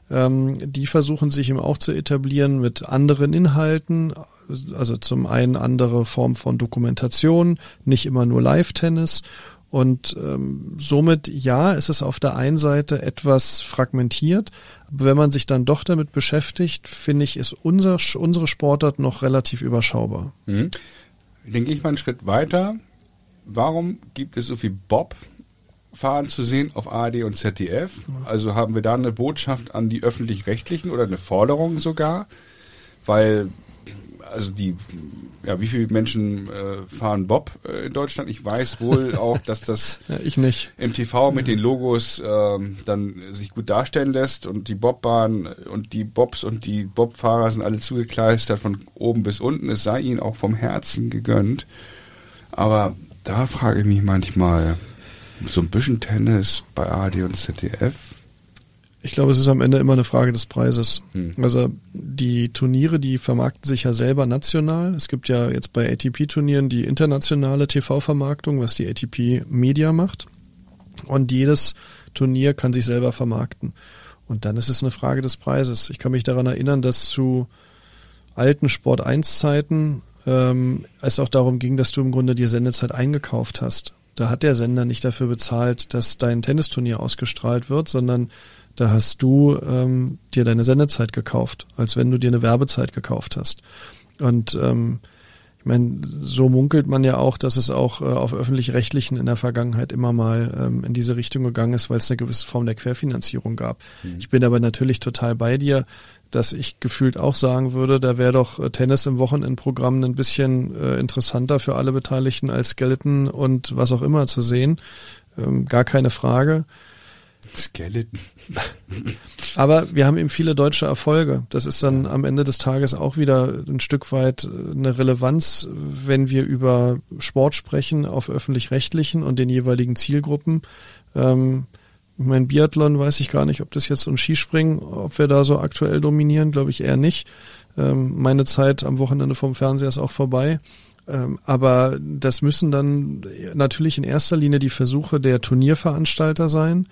[SPEAKER 3] Die versuchen sich eben auch zu etablieren mit anderen Inhalten, also zum einen andere Form von Dokumentation, nicht immer nur Live-Tennis und somit, ja, ist es auf der einen Seite etwas fragmentiert, aber wenn man sich dann doch damit beschäftigt, finde ich, ist unsere Sportart noch relativ überschaubar.
[SPEAKER 1] Mhm. Denke ich mal einen Schritt weiter. Warum gibt es so viel Bobfahren zu sehen auf ARD und ZDF? Also haben wir da eine Botschaft an die Öffentlich-Rechtlichen oder eine Forderung sogar? Weil, also wie viele Menschen fahren Bob in Deutschland? Ich weiß wohl auch, dass das
[SPEAKER 3] ja, ich nicht.
[SPEAKER 1] Im TV mit den Logos dann sich gut darstellen lässt und die Bobbahn und die Bobs und die Bobfahrer sind alle zugekleistert von oben bis unten. Es sei ihnen auch vom Herzen gegönnt. Aber da frage ich mich manchmal, so ein bisschen Tennis bei ARD und ZDF?
[SPEAKER 3] Ich glaube, es ist am Ende immer eine Frage des Preises. Also die Turniere, die vermarkten sich ja selber national. Es gibt ja jetzt bei ATP-Turnieren die internationale TV-Vermarktung, was die ATP Media macht. Und jedes Turnier kann sich selber vermarkten. Und dann ist es eine Frage des Preises. Ich kann mich daran erinnern, dass zu alten Sport-1-Zeiten es auch darum ging, dass du im Grunde die Sendezeit eingekauft hast. Da hat der Sender nicht dafür bezahlt, dass dein Tennisturnier ausgestrahlt wird, sondern Da hast du dir deine Sendezeit gekauft, als wenn du dir eine Werbezeit gekauft hast. Und ich meine, so munkelt man ja auch, dass es auch auf Öffentlich-Rechtlichen in der Vergangenheit immer mal in diese Richtung gegangen ist, weil es eine gewisse Form der Querfinanzierung gab. Ich bin aber natürlich total bei dir, dass ich gefühlt auch sagen würde, da wäre doch Tennis im Wochenendprogramm ein bisschen interessanter für alle Beteiligten als Skeleton und was auch immer zu sehen. Gar keine Frage.
[SPEAKER 1] Skeleton.
[SPEAKER 3] Aber wir haben eben viele deutsche Erfolge. Das ist dann am Ende des Tages auch wieder ein Stück weit eine Relevanz, wenn wir über Sport sprechen auf Öffentlich-Rechtlichen und den jeweiligen Zielgruppen. Ich meine, Biathlon weiß ich gar nicht, ob das jetzt und Skispringen, ob wir da so aktuell dominieren, glaube ich eher nicht. Meine Zeit am Wochenende vom Fernseher ist auch vorbei. Aber das müssen dann natürlich in erster Linie die Versuche der Turnierveranstalter sein.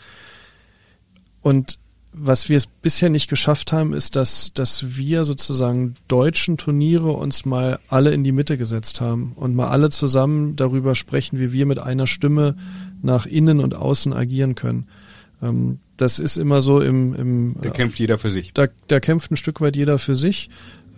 [SPEAKER 3] Und was wir es bisher nicht geschafft haben, ist, dass wir sozusagen deutschen Turniere uns mal alle in die Mitte gesetzt haben und mal alle zusammen darüber sprechen, wie wir mit einer Stimme nach innen und außen agieren können. Das ist immer so
[SPEAKER 1] Da kämpft jeder für sich.
[SPEAKER 3] Da kämpft ein Stück weit jeder für sich.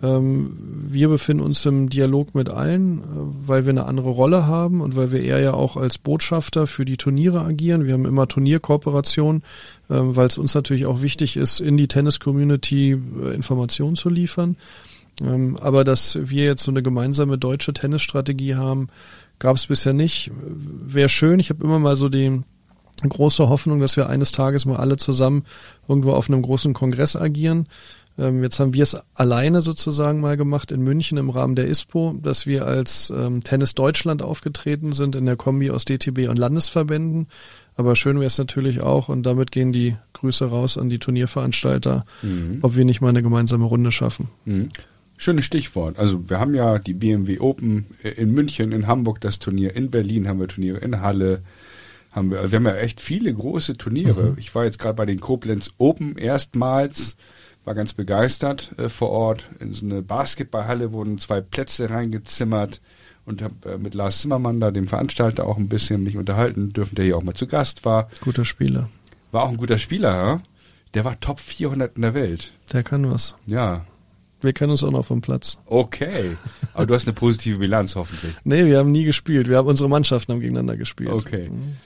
[SPEAKER 3] Wir befinden uns im Dialog mit allen, weil wir eine andere Rolle haben und weil wir eher ja auch als Botschafter für die Turniere agieren. Wir haben immer Turnierkooperationen, weil es uns natürlich auch wichtig ist, in die Tennis-Community Informationen zu liefern. Aber dass wir jetzt so eine gemeinsame deutsche Tennisstrategie haben, gab es bisher nicht. Wäre schön. Ich habe immer mal so die große Hoffnung, dass wir eines Tages mal alle zusammen irgendwo auf einem großen Kongress agieren. Jetzt haben wir es alleine sozusagen mal gemacht in München im Rahmen der ISPO, dass wir als Tennis Deutschland aufgetreten sind in der Kombi aus DTB und Landesverbänden. Aber schön wäre es natürlich auch, und damit gehen die Grüße raus an die Turnierveranstalter, ob wir nicht mal eine gemeinsame Runde schaffen.
[SPEAKER 1] Schönes Stichwort. Also wir haben ja die BMW Open in München, in Hamburg das Turnier, in Berlin haben wir Turniere, in Halle. Wir haben ja echt viele große Turniere. Ich war jetzt gerade bei den Koblenz Open erstmals, war ganz begeistert vor Ort. In so eine Basketballhalle wurden 2 Plätze reingezimmert und habe mit Lars Zimmermann, da dem Veranstalter, auch ein bisschen mich unterhalten dürfen, der hier auch mal zu Gast war.
[SPEAKER 3] Guter Spieler.
[SPEAKER 1] War auch ein guter Spieler, ja? Der war Top 400 in der Welt.
[SPEAKER 3] Der kann was.
[SPEAKER 1] Ja.
[SPEAKER 3] Wir kennen uns auch noch vom Platz.
[SPEAKER 1] Okay. Aber du hast eine positive Bilanz hoffentlich.
[SPEAKER 3] Nee, wir haben nie gespielt. Unsere Mannschaften haben gegeneinander gespielt.
[SPEAKER 1] Okay.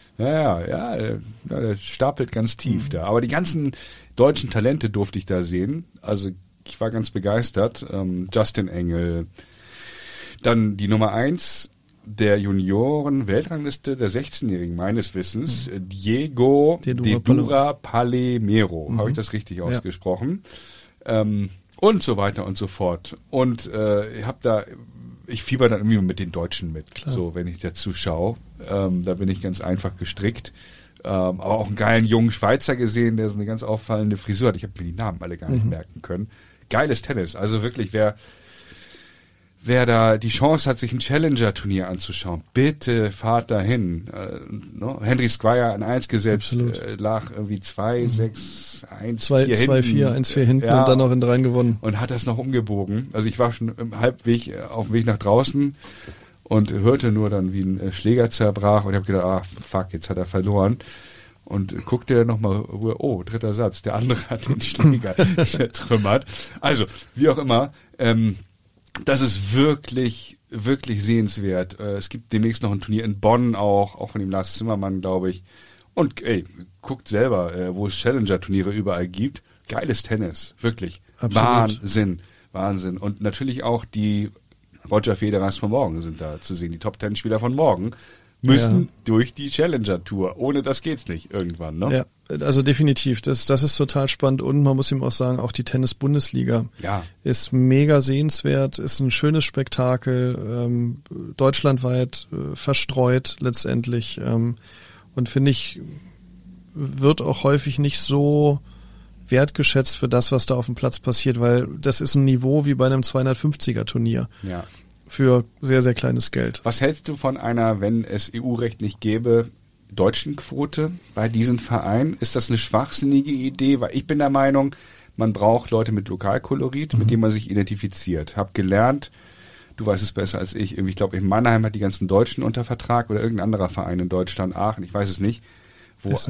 [SPEAKER 1] Ja, der stapelt ganz tief da. Aber die ganzen deutschen Talente durfte ich da sehen. Also ich war ganz begeistert. Justin Engel. Dann die Nummer 1 der Junioren-Weltrangliste der 16-Jährigen meines Wissens, Diego Dedura Palemero. Habe ich das richtig ausgesprochen? Und so weiter und so fort. Und ich fieber dann irgendwie mit den Deutschen mit, klar. So, wenn ich dazu schaue. Da bin ich ganz einfach gestrickt. Aber auch einen geilen jungen Schweizer gesehen, der so eine ganz auffallende Frisur hat. Ich habe mir die Namen alle gar nicht merken können. Geiles Tennis. Also wirklich, wer da die Chance hat, sich ein Challenger-Turnier anzuschauen, bitte fahrt dahin. Henry Squire an 1 gesetzt, lag irgendwie 2-6, 1-4 hinten.
[SPEAKER 3] 2-4, 1-4 hinten und dann noch in 3 gewonnen.
[SPEAKER 1] Und hat das noch umgebogen. Also ich war schon im Halbweg auf dem Weg nach draußen und hörte nur dann, wie ein Schläger zerbrach und ich habe gedacht, fuck, jetzt hat er verloren. Und guckte nochmal, oh, 3. Satz, der andere hat den Schläger zertrümmert. Also, wie auch immer, das ist wirklich, wirklich sehenswert. Es gibt demnächst noch ein Turnier in Bonn auch von dem Lars Zimmermann, glaube ich. Und guckt selber, wo es Challenger-Turniere überall gibt. Geiles Tennis, wirklich. Absolut. Wahnsinn. Und natürlich auch die Roger Federers von morgen sind da zu sehen. Die Top-10-Spieler von morgen müssen durch die Challenger-Tour. Ohne das geht's nicht irgendwann, ne?
[SPEAKER 3] Ja, also definitiv. Das ist total spannend. Und man muss ihm auch sagen, auch die Tennis-Bundesliga ist mega sehenswert, ist ein schönes Spektakel, deutschlandweit verstreut letztendlich. Und finde ich, wird auch häufig nicht so wertgeschätzt für das, was da auf dem Platz passiert, weil das ist ein Niveau wie bei einem 250er-Turnier. Ja. Für sehr, sehr kleines Geld.
[SPEAKER 1] Was hältst du von einer, wenn es EU-Recht nicht gäbe, deutschen Quote bei diesen Vereinen? Ist das eine schwachsinnige Idee? Weil ich bin der Meinung, man braucht Leute mit Lokalkolorit, mit denen man sich identifiziert. Hab gelernt, du weißt es besser als ich, irgendwie, ich glaube, in Mannheim hat die ganzen Deutschen unter Vertrag oder irgendein anderer Verein in Deutschland, Aachen, ich weiß es nicht.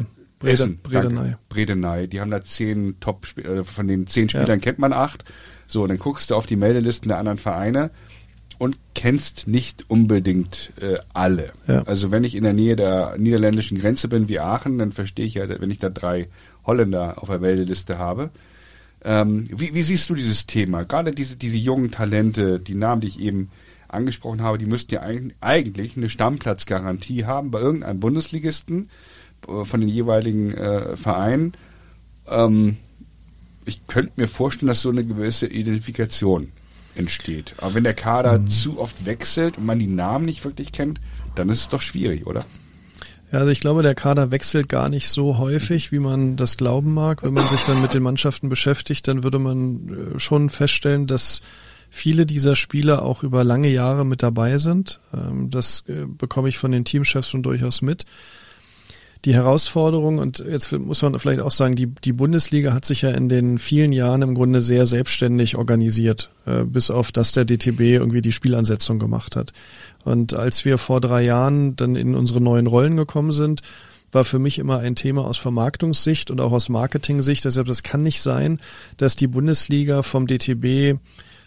[SPEAKER 1] Essen.
[SPEAKER 3] Bredeney.
[SPEAKER 1] Bredeney. Die haben da 10 von den 10 Spielern kennt man 8. So, dann guckst du auf die Meldelisten der anderen Vereine und kennst nicht unbedingt alle.
[SPEAKER 3] Ja.
[SPEAKER 1] Also wenn ich in der Nähe der niederländischen Grenze bin wie Aachen, dann verstehe ich ja, wenn ich da 3 Holländer auf der Meldeliste habe. Wie siehst du dieses Thema? Gerade diese jungen Talente, die Namen, die ich eben angesprochen habe, die müssten ja eigentlich eine Stammplatzgarantie haben bei irgendeinem Bundesligisten von den jeweiligen Vereinen. Ich könnte mir vorstellen, dass so eine gewisse Identifikation entsteht. Aber wenn der Kader zu oft wechselt und man die Namen nicht wirklich kennt, dann ist es doch schwierig, oder?
[SPEAKER 3] Ja, also ich glaube, der Kader wechselt gar nicht so häufig, wie man das glauben mag. Wenn man sich dann mit den Mannschaften beschäftigt, dann würde man schon feststellen, dass viele dieser Spieler auch über lange Jahre mit dabei sind. Das bekomme ich von den Teamchefs schon durchaus mit. Die Herausforderung, und jetzt muss man vielleicht auch sagen, die Bundesliga hat sich ja in den vielen Jahren im Grunde sehr selbstständig organisiert, bis auf dass der DTB irgendwie die Spielansetzung gemacht hat. Und als wir vor 3 Jahren dann in unsere neuen Rollen gekommen sind, war für mich immer ein Thema aus Vermarktungssicht und auch aus Marketing-Sicht. Deshalb, das kann nicht sein, dass die Bundesliga vom DTB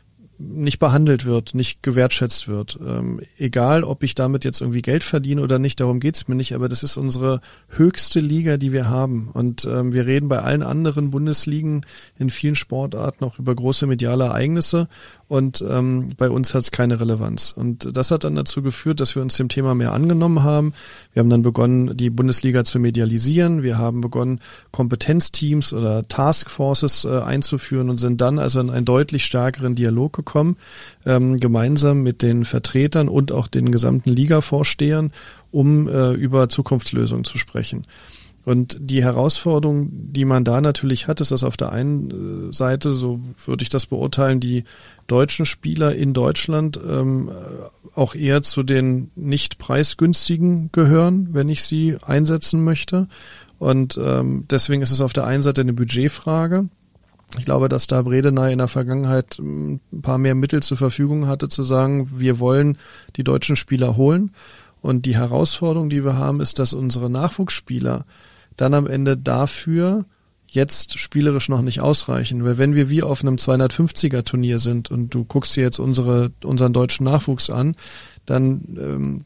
[SPEAKER 3] nicht behandelt wird, nicht gewertschätzt wird. Egal, ob ich damit jetzt irgendwie Geld verdiene oder nicht, darum geht's mir nicht, aber das ist unsere höchste Liga, die wir haben. Und wir reden bei allen anderen Bundesligen in vielen Sportarten auch über große mediale Ereignisse und bei uns hat's keine Relevanz. Und das hat dann dazu geführt, dass wir uns dem Thema mehr angenommen haben. Wir haben dann begonnen, die Bundesliga zu medialisieren. Wir haben begonnen, Kompetenzteams oder Taskforces einzuführen und sind dann also in einen deutlich stärkeren Dialog gekommen, gemeinsam mit den Vertretern und auch den gesamten Liga-Vorstehern, um über Zukunftslösungen zu sprechen. Und die Herausforderung, die man da natürlich hat, ist, dass auf der einen Seite, so würde ich das beurteilen, die deutschen Spieler in Deutschland auch eher zu den nicht preisgünstigen gehören, wenn ich sie einsetzen möchte. Und deswegen ist es auf der einen Seite eine Budgetfrage. Ich glaube, dass da Bredeney in der Vergangenheit ein paar mehr Mittel zur Verfügung hatte, zu sagen, wir wollen die deutschen Spieler holen. Und die Herausforderung, die wir haben, ist, dass unsere Nachwuchsspieler dann am Ende dafür jetzt spielerisch noch nicht ausreichen. Weil wenn wir wie auf einem 250er-Turnier sind und du guckst dir jetzt unseren deutschen Nachwuchs an, dann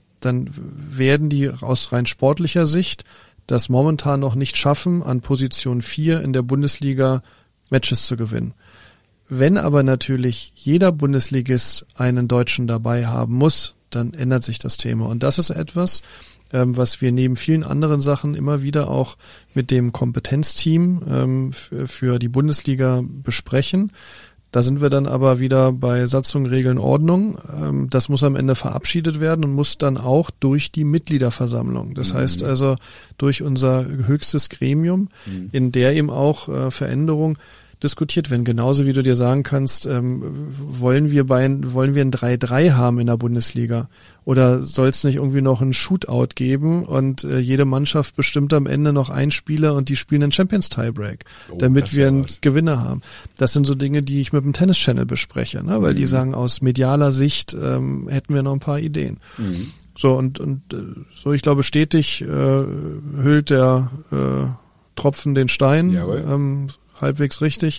[SPEAKER 3] werden die aus rein sportlicher Sicht das momentan noch nicht schaffen, an Position 4 in der Bundesliga Matches zu gewinnen. Wenn aber natürlich jeder Bundesligist einen Deutschen dabei haben muss, dann ändert sich das Thema. Und das ist etwas, was wir neben vielen anderen Sachen immer wieder auch mit dem Kompetenzteam für die Bundesliga besprechen. Da sind wir dann aber wieder bei Satzung, Regeln, Ordnung. Das muss am Ende verabschiedet werden und muss dann auch durch die Mitgliederversammlung. Das heißt also durch unser höchstes Gremium, in der eben auch Veränderungen diskutiert werden. Genauso wie du dir sagen kannst, wollen wir ein 3-3 haben in der Bundesliga? Oder soll es nicht irgendwie noch einen Shootout geben und jede Mannschaft bestimmt am Ende noch einen Spieler und die spielen einen Champions Tiebreak, damit wir einen Gewinner haben? Das sind so Dinge, die ich mit dem Tennis Channel bespreche, ne? Weil die sagen, aus medialer Sicht hätten wir noch ein paar Ideen. So und so, ich glaube, stetig hüllt der Tropfen den Stein. Halbwegs richtig.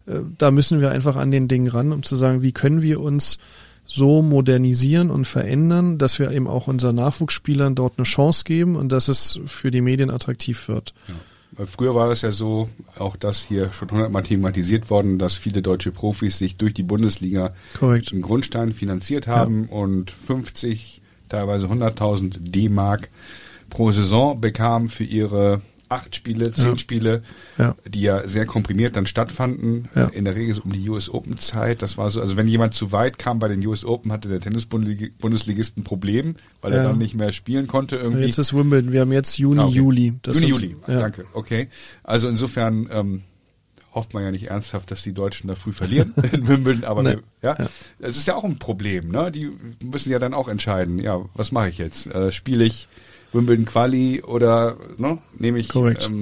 [SPEAKER 3] Da müssen wir einfach an den Dingen ran, um zu sagen, wie können wir uns so modernisieren und verändern, dass wir eben auch unseren Nachwuchsspielern dort eine Chance geben und dass es für die Medien attraktiv wird.
[SPEAKER 1] Ja. Früher war es ja so, auch das hier schon 100-mal thematisiert worden, dass viele deutsche Profis sich durch die Bundesliga einen Grundstein finanziert haben und 50, teilweise 100.000 D-Mark pro Saison bekamen für ihre 8 Spiele, 10 Spiele, die ja sehr komprimiert dann stattfanden. In der Regel so um die US Open Zeit. Das war so, also wenn jemand zu weit kam bei den US Open, hatte der Tennis-Bundesligist ein Problem, weil er dann nicht mehr spielen konnte irgendwie.
[SPEAKER 3] Jetzt ist Wimbledon. Wir haben jetzt Juli.
[SPEAKER 1] Juli. Danke. Okay. Also insofern hofft man ja nicht ernsthaft, dass die Deutschen da früh verlieren in Wimbledon, aber es ist ja auch ein Problem, ne? Die müssen ja dann auch entscheiden, ja, was mache ich jetzt? Spiele ich Wimbledon Quali oder nehme ich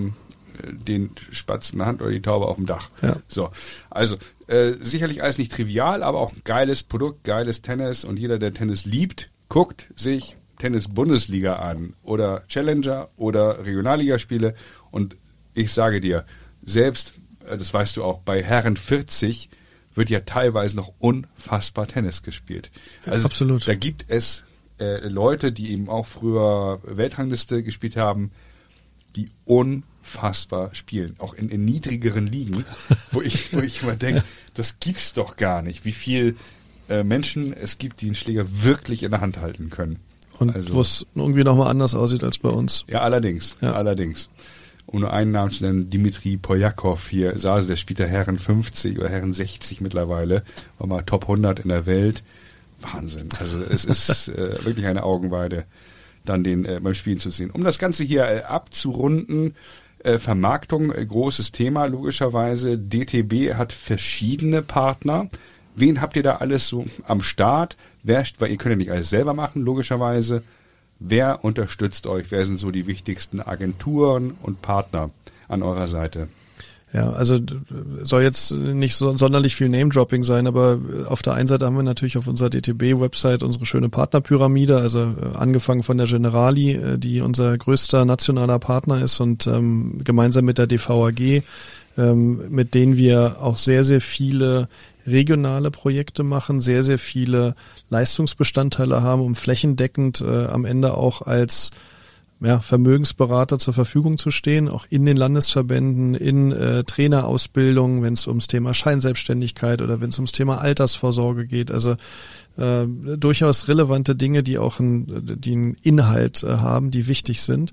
[SPEAKER 1] den Spatz in der Hand oder die Taube auf dem Dach.
[SPEAKER 3] Ja.
[SPEAKER 1] So, also sicherlich alles nicht trivial, aber auch ein geiles Produkt, geiles Tennis und jeder, der Tennis liebt, guckt sich Tennis-Bundesliga an oder Challenger oder Regionalligaspiele Und ich sage dir, selbst, das weißt du auch, bei Herren 40 wird ja teilweise noch unfassbar Tennis gespielt. Also
[SPEAKER 3] absolut.
[SPEAKER 1] Da gibt es Leute, die eben auch früher Weltrangliste gespielt haben, die unfassbar spielen, auch in niedrigeren Ligen, wo ich immer denke, das gibt's doch gar nicht, wie viel Menschen es gibt, die einen Schläger wirklich in der Hand halten können.
[SPEAKER 3] Und wo es irgendwie nochmal anders aussieht als bei uns.
[SPEAKER 1] Ja, allerdings. Um nur einen Namen zu nennen, Dimitri Poljakov hier, der spielt der Herren 50 oder Herren 60 mittlerweile, war mal Top 100 in der Welt. Wahnsinn. Also es ist wirklich eine Augenweide, dann den beim Spielen zu sehen. Um das Ganze hier abzurunden, Vermarktung, großes Thema logischerweise. DTB hat verschiedene Partner. Wen habt ihr da alles so am Start? Weil ihr könnt ja nicht alles selber machen, logischerweise. Wer unterstützt euch? Wer sind so die wichtigsten Agenturen und Partner an eurer Seite?
[SPEAKER 3] Ja, also soll jetzt nicht so sonderlich viel Name-Dropping sein, aber auf der einen Seite haben wir natürlich auf unserer DTB-Website unsere schöne Partnerpyramide, also angefangen von der Generali, die unser größter nationaler Partner ist und gemeinsam mit der DVAG, mit denen wir auch sehr, sehr viele regionale Projekte machen, sehr, sehr viele Leistungsbestandteile haben, um flächendeckend am Ende auch als Vermögensberater zur Verfügung zu stehen, auch in den Landesverbänden, in Trainerausbildung, wenn es ums Thema Scheinselbstständigkeit oder wenn es ums Thema Altersvorsorge geht. Also durchaus relevante Dinge, die auch einen Inhalt haben, die wichtig sind.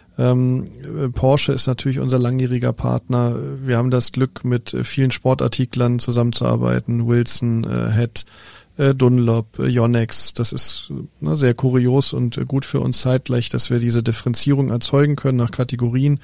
[SPEAKER 3] Porsche ist natürlich unser langjähriger Partner. Wir haben das Glück, mit vielen Sportartiklern zusammenzuarbeiten. Wilson, Head, Dunlop, Yonex. Das ist sehr kurios und gut für uns zeitgleich, dass wir diese Differenzierung erzeugen können nach Kategorien.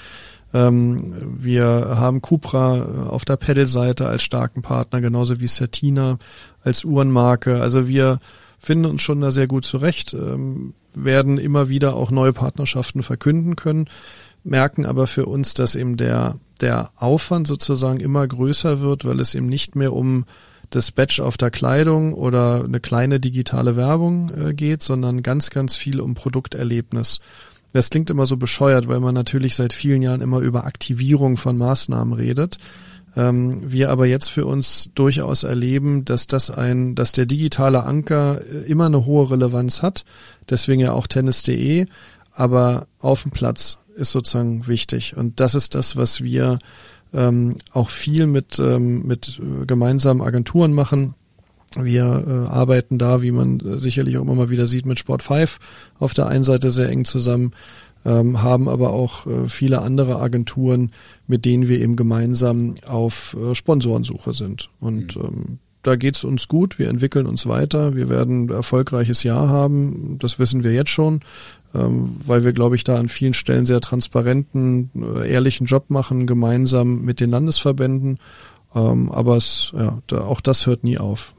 [SPEAKER 3] Wir haben Cupra auf der Pedal-Seite als starken Partner, genauso wie Certina als Uhrenmarke. Also wir finden uns schon da sehr gut zurecht, werden immer wieder auch neue Partnerschaften verkünden können, merken aber für uns, dass eben der Aufwand sozusagen immer größer wird, weil es eben nicht mehr um das Badge auf der Kleidung oder eine kleine digitale Werbung geht, sondern ganz, ganz viel um Produkterlebnis. Das klingt immer so bescheuert, weil man natürlich seit vielen Jahren immer über Aktivierung von Maßnahmen redet. Wir aber jetzt für uns durchaus erleben, dass der digitale Anker immer eine hohe Relevanz hat. Deswegen ja auch tennis.de, aber auf dem Platz ist sozusagen wichtig. Und das ist das, was wir auch viel mit gemeinsamen Agenturen machen. Wir arbeiten da, wie man sicherlich auch immer mal wieder sieht, mit Sport5 auf der einen Seite sehr eng zusammen, haben aber auch viele andere Agenturen, mit denen wir eben gemeinsam auf Sponsorensuche sind. Und da geht's uns gut, wir entwickeln uns weiter, wir werden ein erfolgreiches Jahr haben, das wissen wir jetzt schon, weil wir, glaube ich, da an vielen Stellen sehr transparenten, ehrlichen Job machen, gemeinsam mit den Landesverbänden. Aber auch das hört nie auf.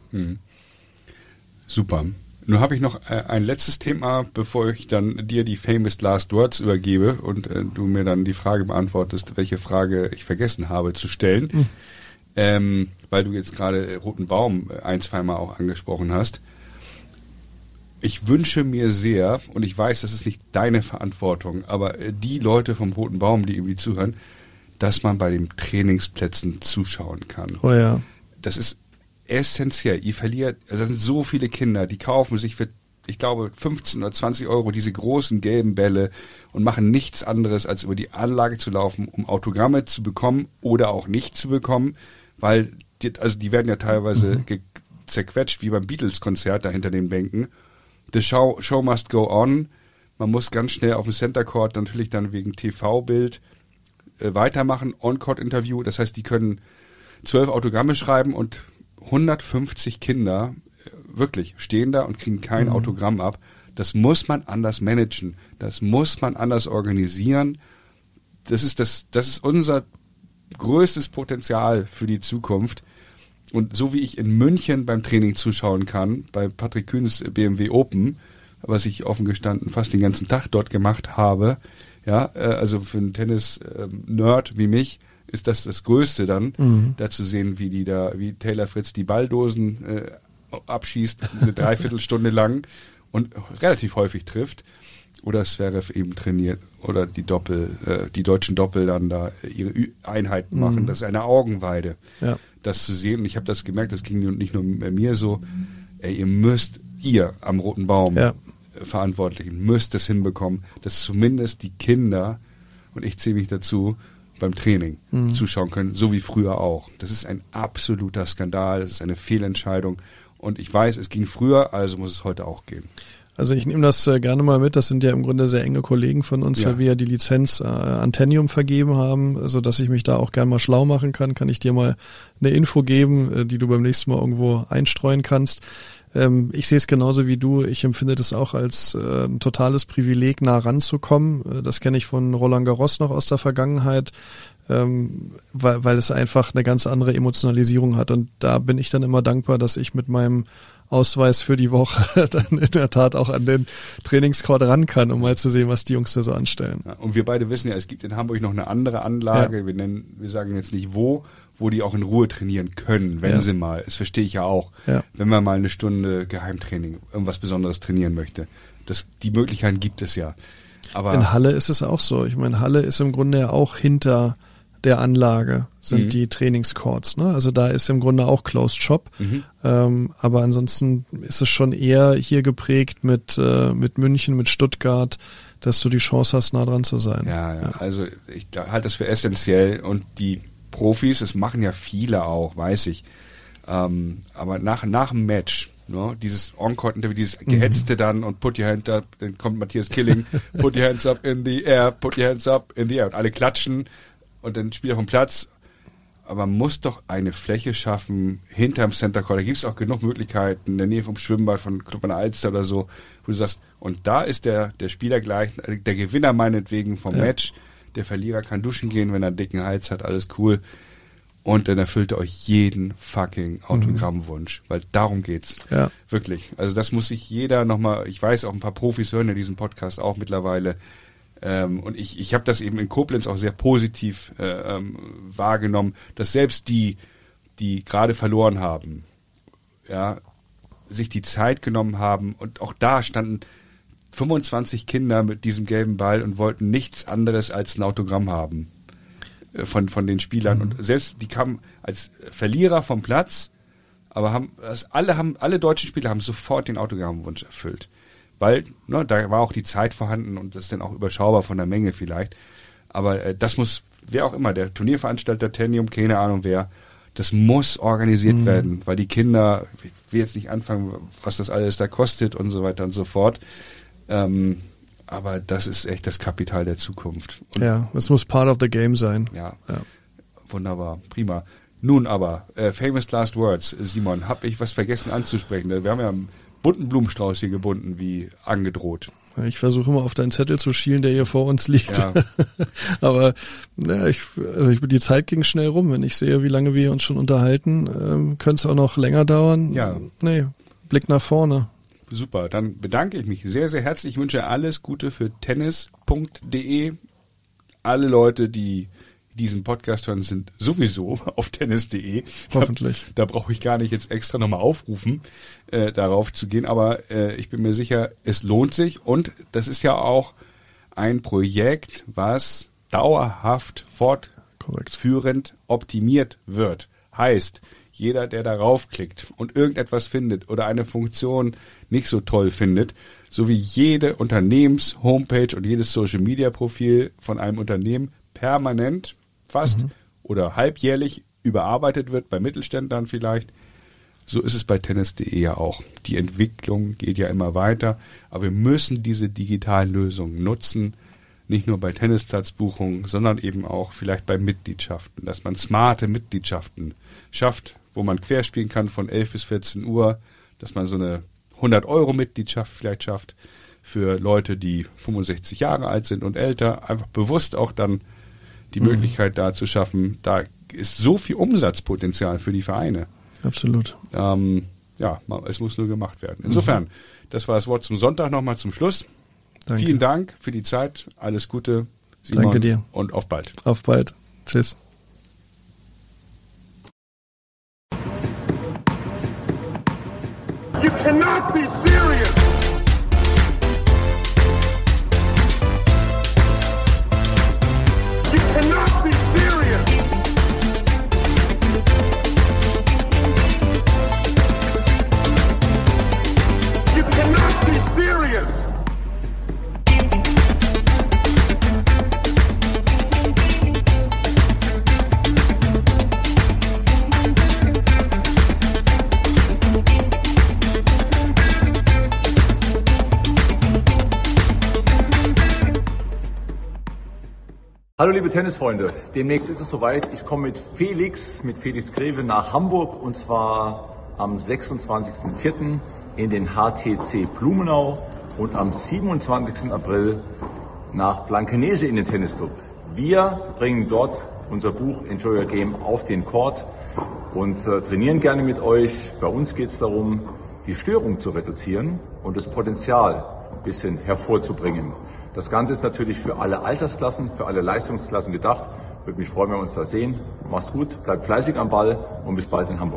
[SPEAKER 1] Super. Nun habe ich noch ein letztes Thema, bevor ich dann dir die famous last words übergebe und du mir dann die Frage beantwortest, welche Frage ich vergessen habe zu stellen, weil du jetzt gerade Roten Baum ein, zweimal auch angesprochen hast. Ich wünsche mir sehr, und ich weiß, das ist nicht deine Verantwortung, aber die Leute vom Roten Baum, die irgendwie zuhören, dass man bei den Trainingsplätzen zuschauen kann.
[SPEAKER 3] Oh ja.
[SPEAKER 1] Das ist essentiell. Ihr verliert, also da sind so viele Kinder, die kaufen sich für, ich glaube, 15 oder 20 Euro diese großen gelben Bälle und machen nichts anderes, als über die Anlage zu laufen, um Autogramme zu bekommen oder auch nicht zu bekommen, weil die werden ja teilweise zerquetscht, wie beim Beatles-Konzert da hinter den Bänken. The show must go on. Man muss ganz schnell auf dem Center Court natürlich dann wegen TV-Bild weitermachen, On-Court-Interview. Das heißt, die können 12 Autogramme schreiben und 150 Kinder wirklich stehen da und kriegen kein Autogramm ab. Das muss man anders managen. Das muss man anders organisieren. Das ist unser größtes Potenzial für die Zukunft. Und so wie ich in München beim Training zuschauen kann, bei Patrick Kühns BMW Open, was ich offen gestanden fast den ganzen Tag dort gemacht habe, ja, also für einen Tennis-Nerd wie mich, ist das Größte dann, da zu sehen, wie Taylor Fritz die Balldosen abschießt, eine Dreiviertelstunde lang und relativ häufig trifft. oder Zverev eben trainiert oder die deutschen Doppel dann da ihre Einheiten machen. Das ist eine Augenweide, das zu sehen. Und ich habe das gemerkt, das ging nicht nur mir so, ihr am Roten Baum Verantwortlichen müsst es hinbekommen, dass zumindest die Kinder, und ich zähle mich dazu, beim Training zuschauen können, so wie früher auch. Das ist ein absoluter Skandal, das ist eine Fehlentscheidung. Und ich weiß, es ging früher, also muss es heute auch gehen.
[SPEAKER 3] Also ich nehme das gerne mal mit, das sind ja im Grunde sehr enge Kollegen von uns, weil wir ja die Lizenz Antennium vergeben haben, so dass ich mich da auch gerne mal schlau machen kann ich dir mal eine Info geben, die du beim nächsten Mal irgendwo einstreuen kannst. Ich sehe es genauso wie du, ich empfinde das auch als ein totales Privileg, nah ranzukommen. Das kenne ich von Roland Garros noch aus der Vergangenheit, weil es einfach eine ganz andere Emotionalisierung hat. Und da bin ich dann immer dankbar, dass ich mit meinem Ausweis für die Woche dann in der Tat auch an den Trainingscourt ran kann, um mal zu sehen, was die Jungs da so anstellen.
[SPEAKER 1] Ja, und wir beide wissen ja, es gibt in Hamburg noch eine andere Anlage, wir sagen jetzt nicht wo die auch in Ruhe trainieren können, wenn sie mal, das verstehe ich ja auch, wenn man mal eine Stunde Geheimtraining, irgendwas Besonderes trainieren möchte. Die Möglichkeiten gibt es ja. Aber
[SPEAKER 3] in Halle ist es auch so. Ich meine, Halle ist im Grunde ja auch hinter der Anlage sind die Trainingscourts, ne? Also da ist im Grunde auch Closed Shop, aber ansonsten ist es schon eher hier geprägt mit München, mit Stuttgart, dass du die Chance hast, nah dran zu sein.
[SPEAKER 1] Ja. Also ich halte das für essentiell und die Profis, das machen ja viele auch, weiß ich, aber nach dem Match, ne, dieses On-Court-Interview, dieses Gehetzte dann und put your hand up, dann kommt Matthias Killing, put your hands up in the air, put your hands up in the air und alle klatschen. Und dann spielt er vom Platz. Aber man muss doch eine Fläche schaffen hinterm Center Court. Da gibt es auch genug Möglichkeiten in der Nähe vom Schwimmbad von Club an der Alster oder so, wo du sagst, und da ist der Spieler gleich, der Gewinner meinetwegen vom Match. Der Verlierer kann duschen gehen, wenn er einen dicken Hals hat, alles cool. Und dann erfüllt er euch jeden fucking Autogrammwunsch. Weil darum geht's. Ja. Wirklich. Also das muss sich jeder nochmal, ich weiß auch ein paar Profis hören ja diesen Podcast auch mittlerweile. Und ich habe das eben in Koblenz auch sehr positiv wahrgenommen, dass selbst die gerade verloren haben, sich die Zeit genommen haben und auch da standen 25 Kinder mit diesem gelben Ball und wollten nichts anderes als ein Autogramm haben von den Spielern. Und selbst die kamen als Verlierer vom Platz, aber alle deutschen Spieler haben sofort den Autogrammwunsch erfüllt. Weil, da war auch die Zeit vorhanden und das ist dann auch überschaubar von der Menge vielleicht. Aber das muss, wer auch immer, der Turnierveranstalter, Tenium, keine Ahnung wer, das muss organisiert werden, weil die Kinder, ich will jetzt nicht anfangen, was das alles da kostet und so weiter und so fort. Aber das ist echt das Kapital der Zukunft. Und
[SPEAKER 3] es muss part of the game sein.
[SPEAKER 1] Ja. Wunderbar, prima. Nun aber, famous last words, Simon, habe ich was vergessen anzusprechen? Wir haben ja bunten Blumenstrauß hier gebunden, wie angedroht.
[SPEAKER 3] Ich versuche immer auf deinen Zettel zu schielen, der hier vor uns liegt. Ja. Aber die Zeit ging schnell rum. Wenn ich sehe, wie lange wir uns schon unterhalten, könnte es auch noch länger dauern.
[SPEAKER 1] Ja.
[SPEAKER 3] Nee, Blick nach vorne.
[SPEAKER 1] Super, dann bedanke ich mich sehr, sehr herzlich. Ich wünsche alles Gute für tennis.de. Alle Leute, die diesen Podcast hören, sind sowieso auf tennis.de.
[SPEAKER 3] Hoffentlich.
[SPEAKER 1] Da brauche ich gar nicht jetzt extra nochmal aufrufen, darauf zu gehen. Aber ich bin mir sicher, es lohnt sich. Und das ist ja auch ein Projekt, was dauerhaft fortführend optimiert wird. Heißt, jeder, der darauf klickt und irgendetwas findet oder eine Funktion nicht so toll findet, so wie jede Unternehmens-Homepage und jedes Social-Media-Profil von einem Unternehmen permanent fast oder halbjährlich überarbeitet wird, bei Mittelständlern vielleicht. So ist es bei tennis.de ja auch. Die Entwicklung geht ja immer weiter, aber wir müssen diese digitalen Lösungen nutzen, nicht nur bei Tennisplatzbuchungen, sondern eben auch vielleicht bei Mitgliedschaften, dass man smarte Mitgliedschaften schafft, wo man querspielen kann von 11 bis 14 Uhr, dass man so eine 100-Euro-Mitgliedschaft vielleicht schafft für Leute, die 65 Jahre alt sind und älter, einfach bewusst auch dann die Möglichkeit da zu schaffen. Da ist so viel Umsatzpotenzial für die Vereine.
[SPEAKER 3] Absolut.
[SPEAKER 1] Es muss nur gemacht werden. Insofern, das war das Wort zum Sonntag nochmal zum Schluss.
[SPEAKER 3] Danke.
[SPEAKER 1] Vielen Dank für die Zeit. Alles Gute, Simon.
[SPEAKER 3] Danke dir.
[SPEAKER 1] Und auf bald.
[SPEAKER 3] Auf bald. Tschüss.
[SPEAKER 2] You cannot be serious.
[SPEAKER 4] Hallo liebe Tennisfreunde, demnächst ist es soweit. Ich komme mit Felix Greve nach Hamburg und zwar am 26.04. in den HTC Blumenau und am 27. April nach Blankenese in den Tennisclub. Wir bringen dort unser Buch Enjoy Your Game auf den Court und trainieren gerne mit euch. Bei uns geht es darum, die Störung zu reduzieren und das Potenzial ein bisschen hervorzubringen. Das Ganze ist natürlich für alle Altersklassen, für alle Leistungsklassen gedacht. Würde mich freuen, wenn wir uns da sehen. Mach's gut, bleibt fleißig am Ball und bis bald in Hamburg.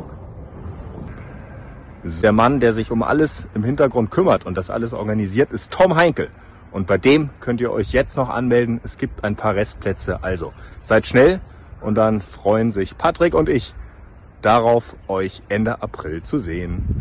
[SPEAKER 5] Der Mann, der sich um alles im Hintergrund kümmert und das alles organisiert, ist Tom Heinkel. Und bei dem könnt ihr euch jetzt noch anmelden. Es gibt ein paar Restplätze, also seid schnell und dann freuen sich Patrick und ich darauf, euch Ende April zu sehen.